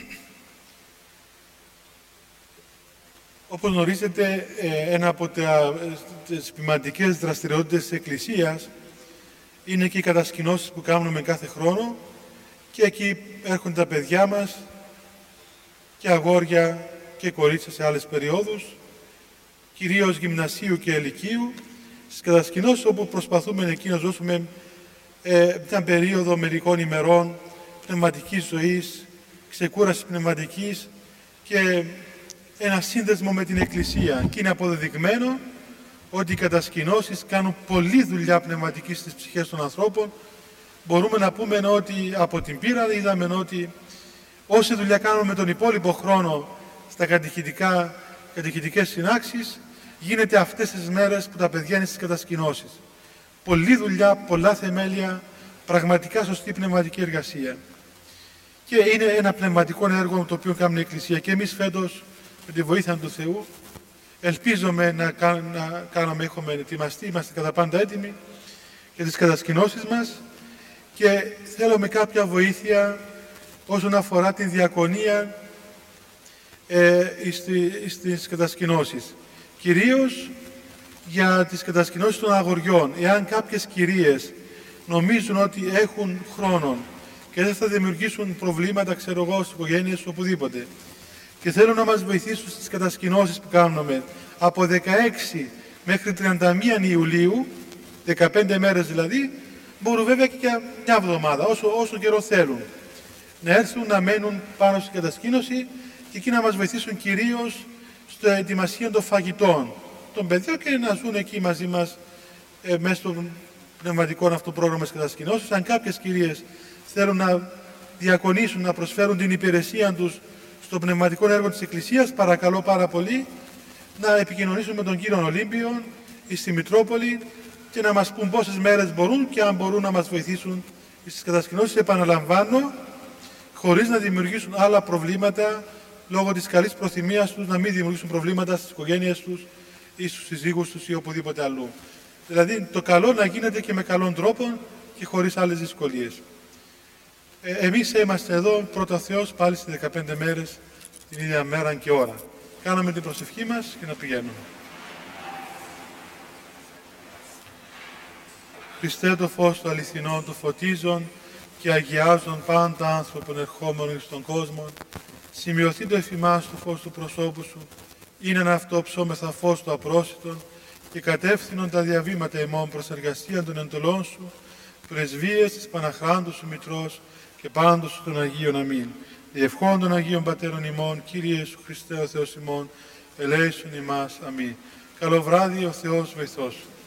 Όπως γνωρίζετε, ένα από τις ποιμαντικές δραστηριότητες της Εκκλησίας είναι και οι κατασκηνώσεις που κάνουμε κάθε χρόνο και εκεί έρχονται τα παιδιά μας και αγόρια και κορίτσια σε άλλες περιόδους, κυρίως γυμνασίου και ηλικίου, στις κατασκηνώσεις όπου προσπαθούμε εκεί να δώσουμε μια περίοδο μερικών ημερών πνευματικής ζωής, ξεκούρασης πνευματικής και ένα σύνδεσμο με την Εκκλησία. Και είναι αποδεδειγμένο ότι οι κατασκηνώσεις κάνουν πολλή δουλειά πνευματική στις ψυχές των ανθρώπων. Μπορούμε να πούμε ότι από την πείρα είδαμε ότι όση δουλειά κάνουμε τον υπόλοιπο χρόνο στα κατηχητικές συνάξεις, γίνεται αυτές τις μέρες που τα παιδιά είναι στις κατασκηνώσεις. Πολλή δουλειά, πολλά θεμέλια, πραγματικά σωστή πνευματική εργασία. Και είναι ένα πνευματικό έργο το οποίο κάνει η Εκκλησία. Και εμείς φέτος, με τη βοήθεια του Θεού, ελπίζουμε να κάνουμε, έχουμε ετοιμαστεί, είμαστε κατά πάντα έτοιμοι για τις κατασκηνώσεις μας και θέλουμε κάποια βοήθεια όσον αφορά την διακονία στις κατασκηνώσεις. Κυρίως για τις κατασκηνώσεις των αγοριών. Εάν κάποιες κυρίες νομίζουν ότι έχουν χρόνο και δεν θα δημιουργήσουν προβλήματα, ξέρω εγώ, στις οικογένειες οπουδήποτε, και θέλουν να μας βοηθήσουν στις κατασκηνώσεις που κάνουμε από 16 μέχρι 31 Ιουλίου, 15 μέρες δηλαδή, μπορούν βέβαια και για μια εβδομάδα, όσο καιρό θέλουν, να έρθουν να μένουν πάνω στην κατασκήνωση και εκεί να μας βοηθήσουν κυρίως στην ετοιμασία των φαγητών των παιδιών και να ζουν εκεί μαζί μας μέσα στο πνευματικό αυτό πρόγραμμα της κατασκηνώσεως. Αν κάποιες κυρίες θέλουν να διακονήσουν, να προσφέρουν την υπηρεσία τους στο πνευματικό έργο της Εκκλησίας, παρακαλώ πάρα πολύ να επικοινωνήσουν με τον κύριο Ολύμπιο ή στη Μητρόπολη και να μας πούν πόσες μέρες μπορούν και αν μπορούν να μας βοηθήσουν στις κατασκηνώσεις. Επαναλαμβάνω, χωρίς να δημιουργήσουν άλλα προβλήματα λόγω της καλής προθυμίας τους, να μην δημιουργήσουν προβλήματα στις οικογένειες τους ή στους συζύγους τους ή οπουδήποτε αλλού. Δηλαδή το καλό να γίνεται και με καλόν τρόπο και χωρίς άλλες δυσκολίες. Εμείς είμαστε εδώ, πρώτα Θεός, πάλι στις 15 μέρες, την ίδια μέρα και ώρα. Κάναμε την προσευχή μας και να πηγαίνουμε. Χριστέ το φως του αληθινών, του φωτίζων και αγιάζων πάντα άνθρωπον ερχόμενων στον κόσμο, Σημειωθεί το εφημάς του φως του προσώπου σου, είναι ένα αυτό ψώμεθα φως του απρόσιτον και κατεύθυνον τα διαβήματα ημών προς εργασία των εντολών σου, πρεσβείες της Παναχράντου σου Μητρός και πάντως σου των Αγίων αμήν. Διευχών των Αγίων Πατέρων ημών, Κύριε Ιησού Χριστέ ο Θεός ημών, ελέησον ημάς αμήν. Καλό βράδυ, ο Θεός βοηθός.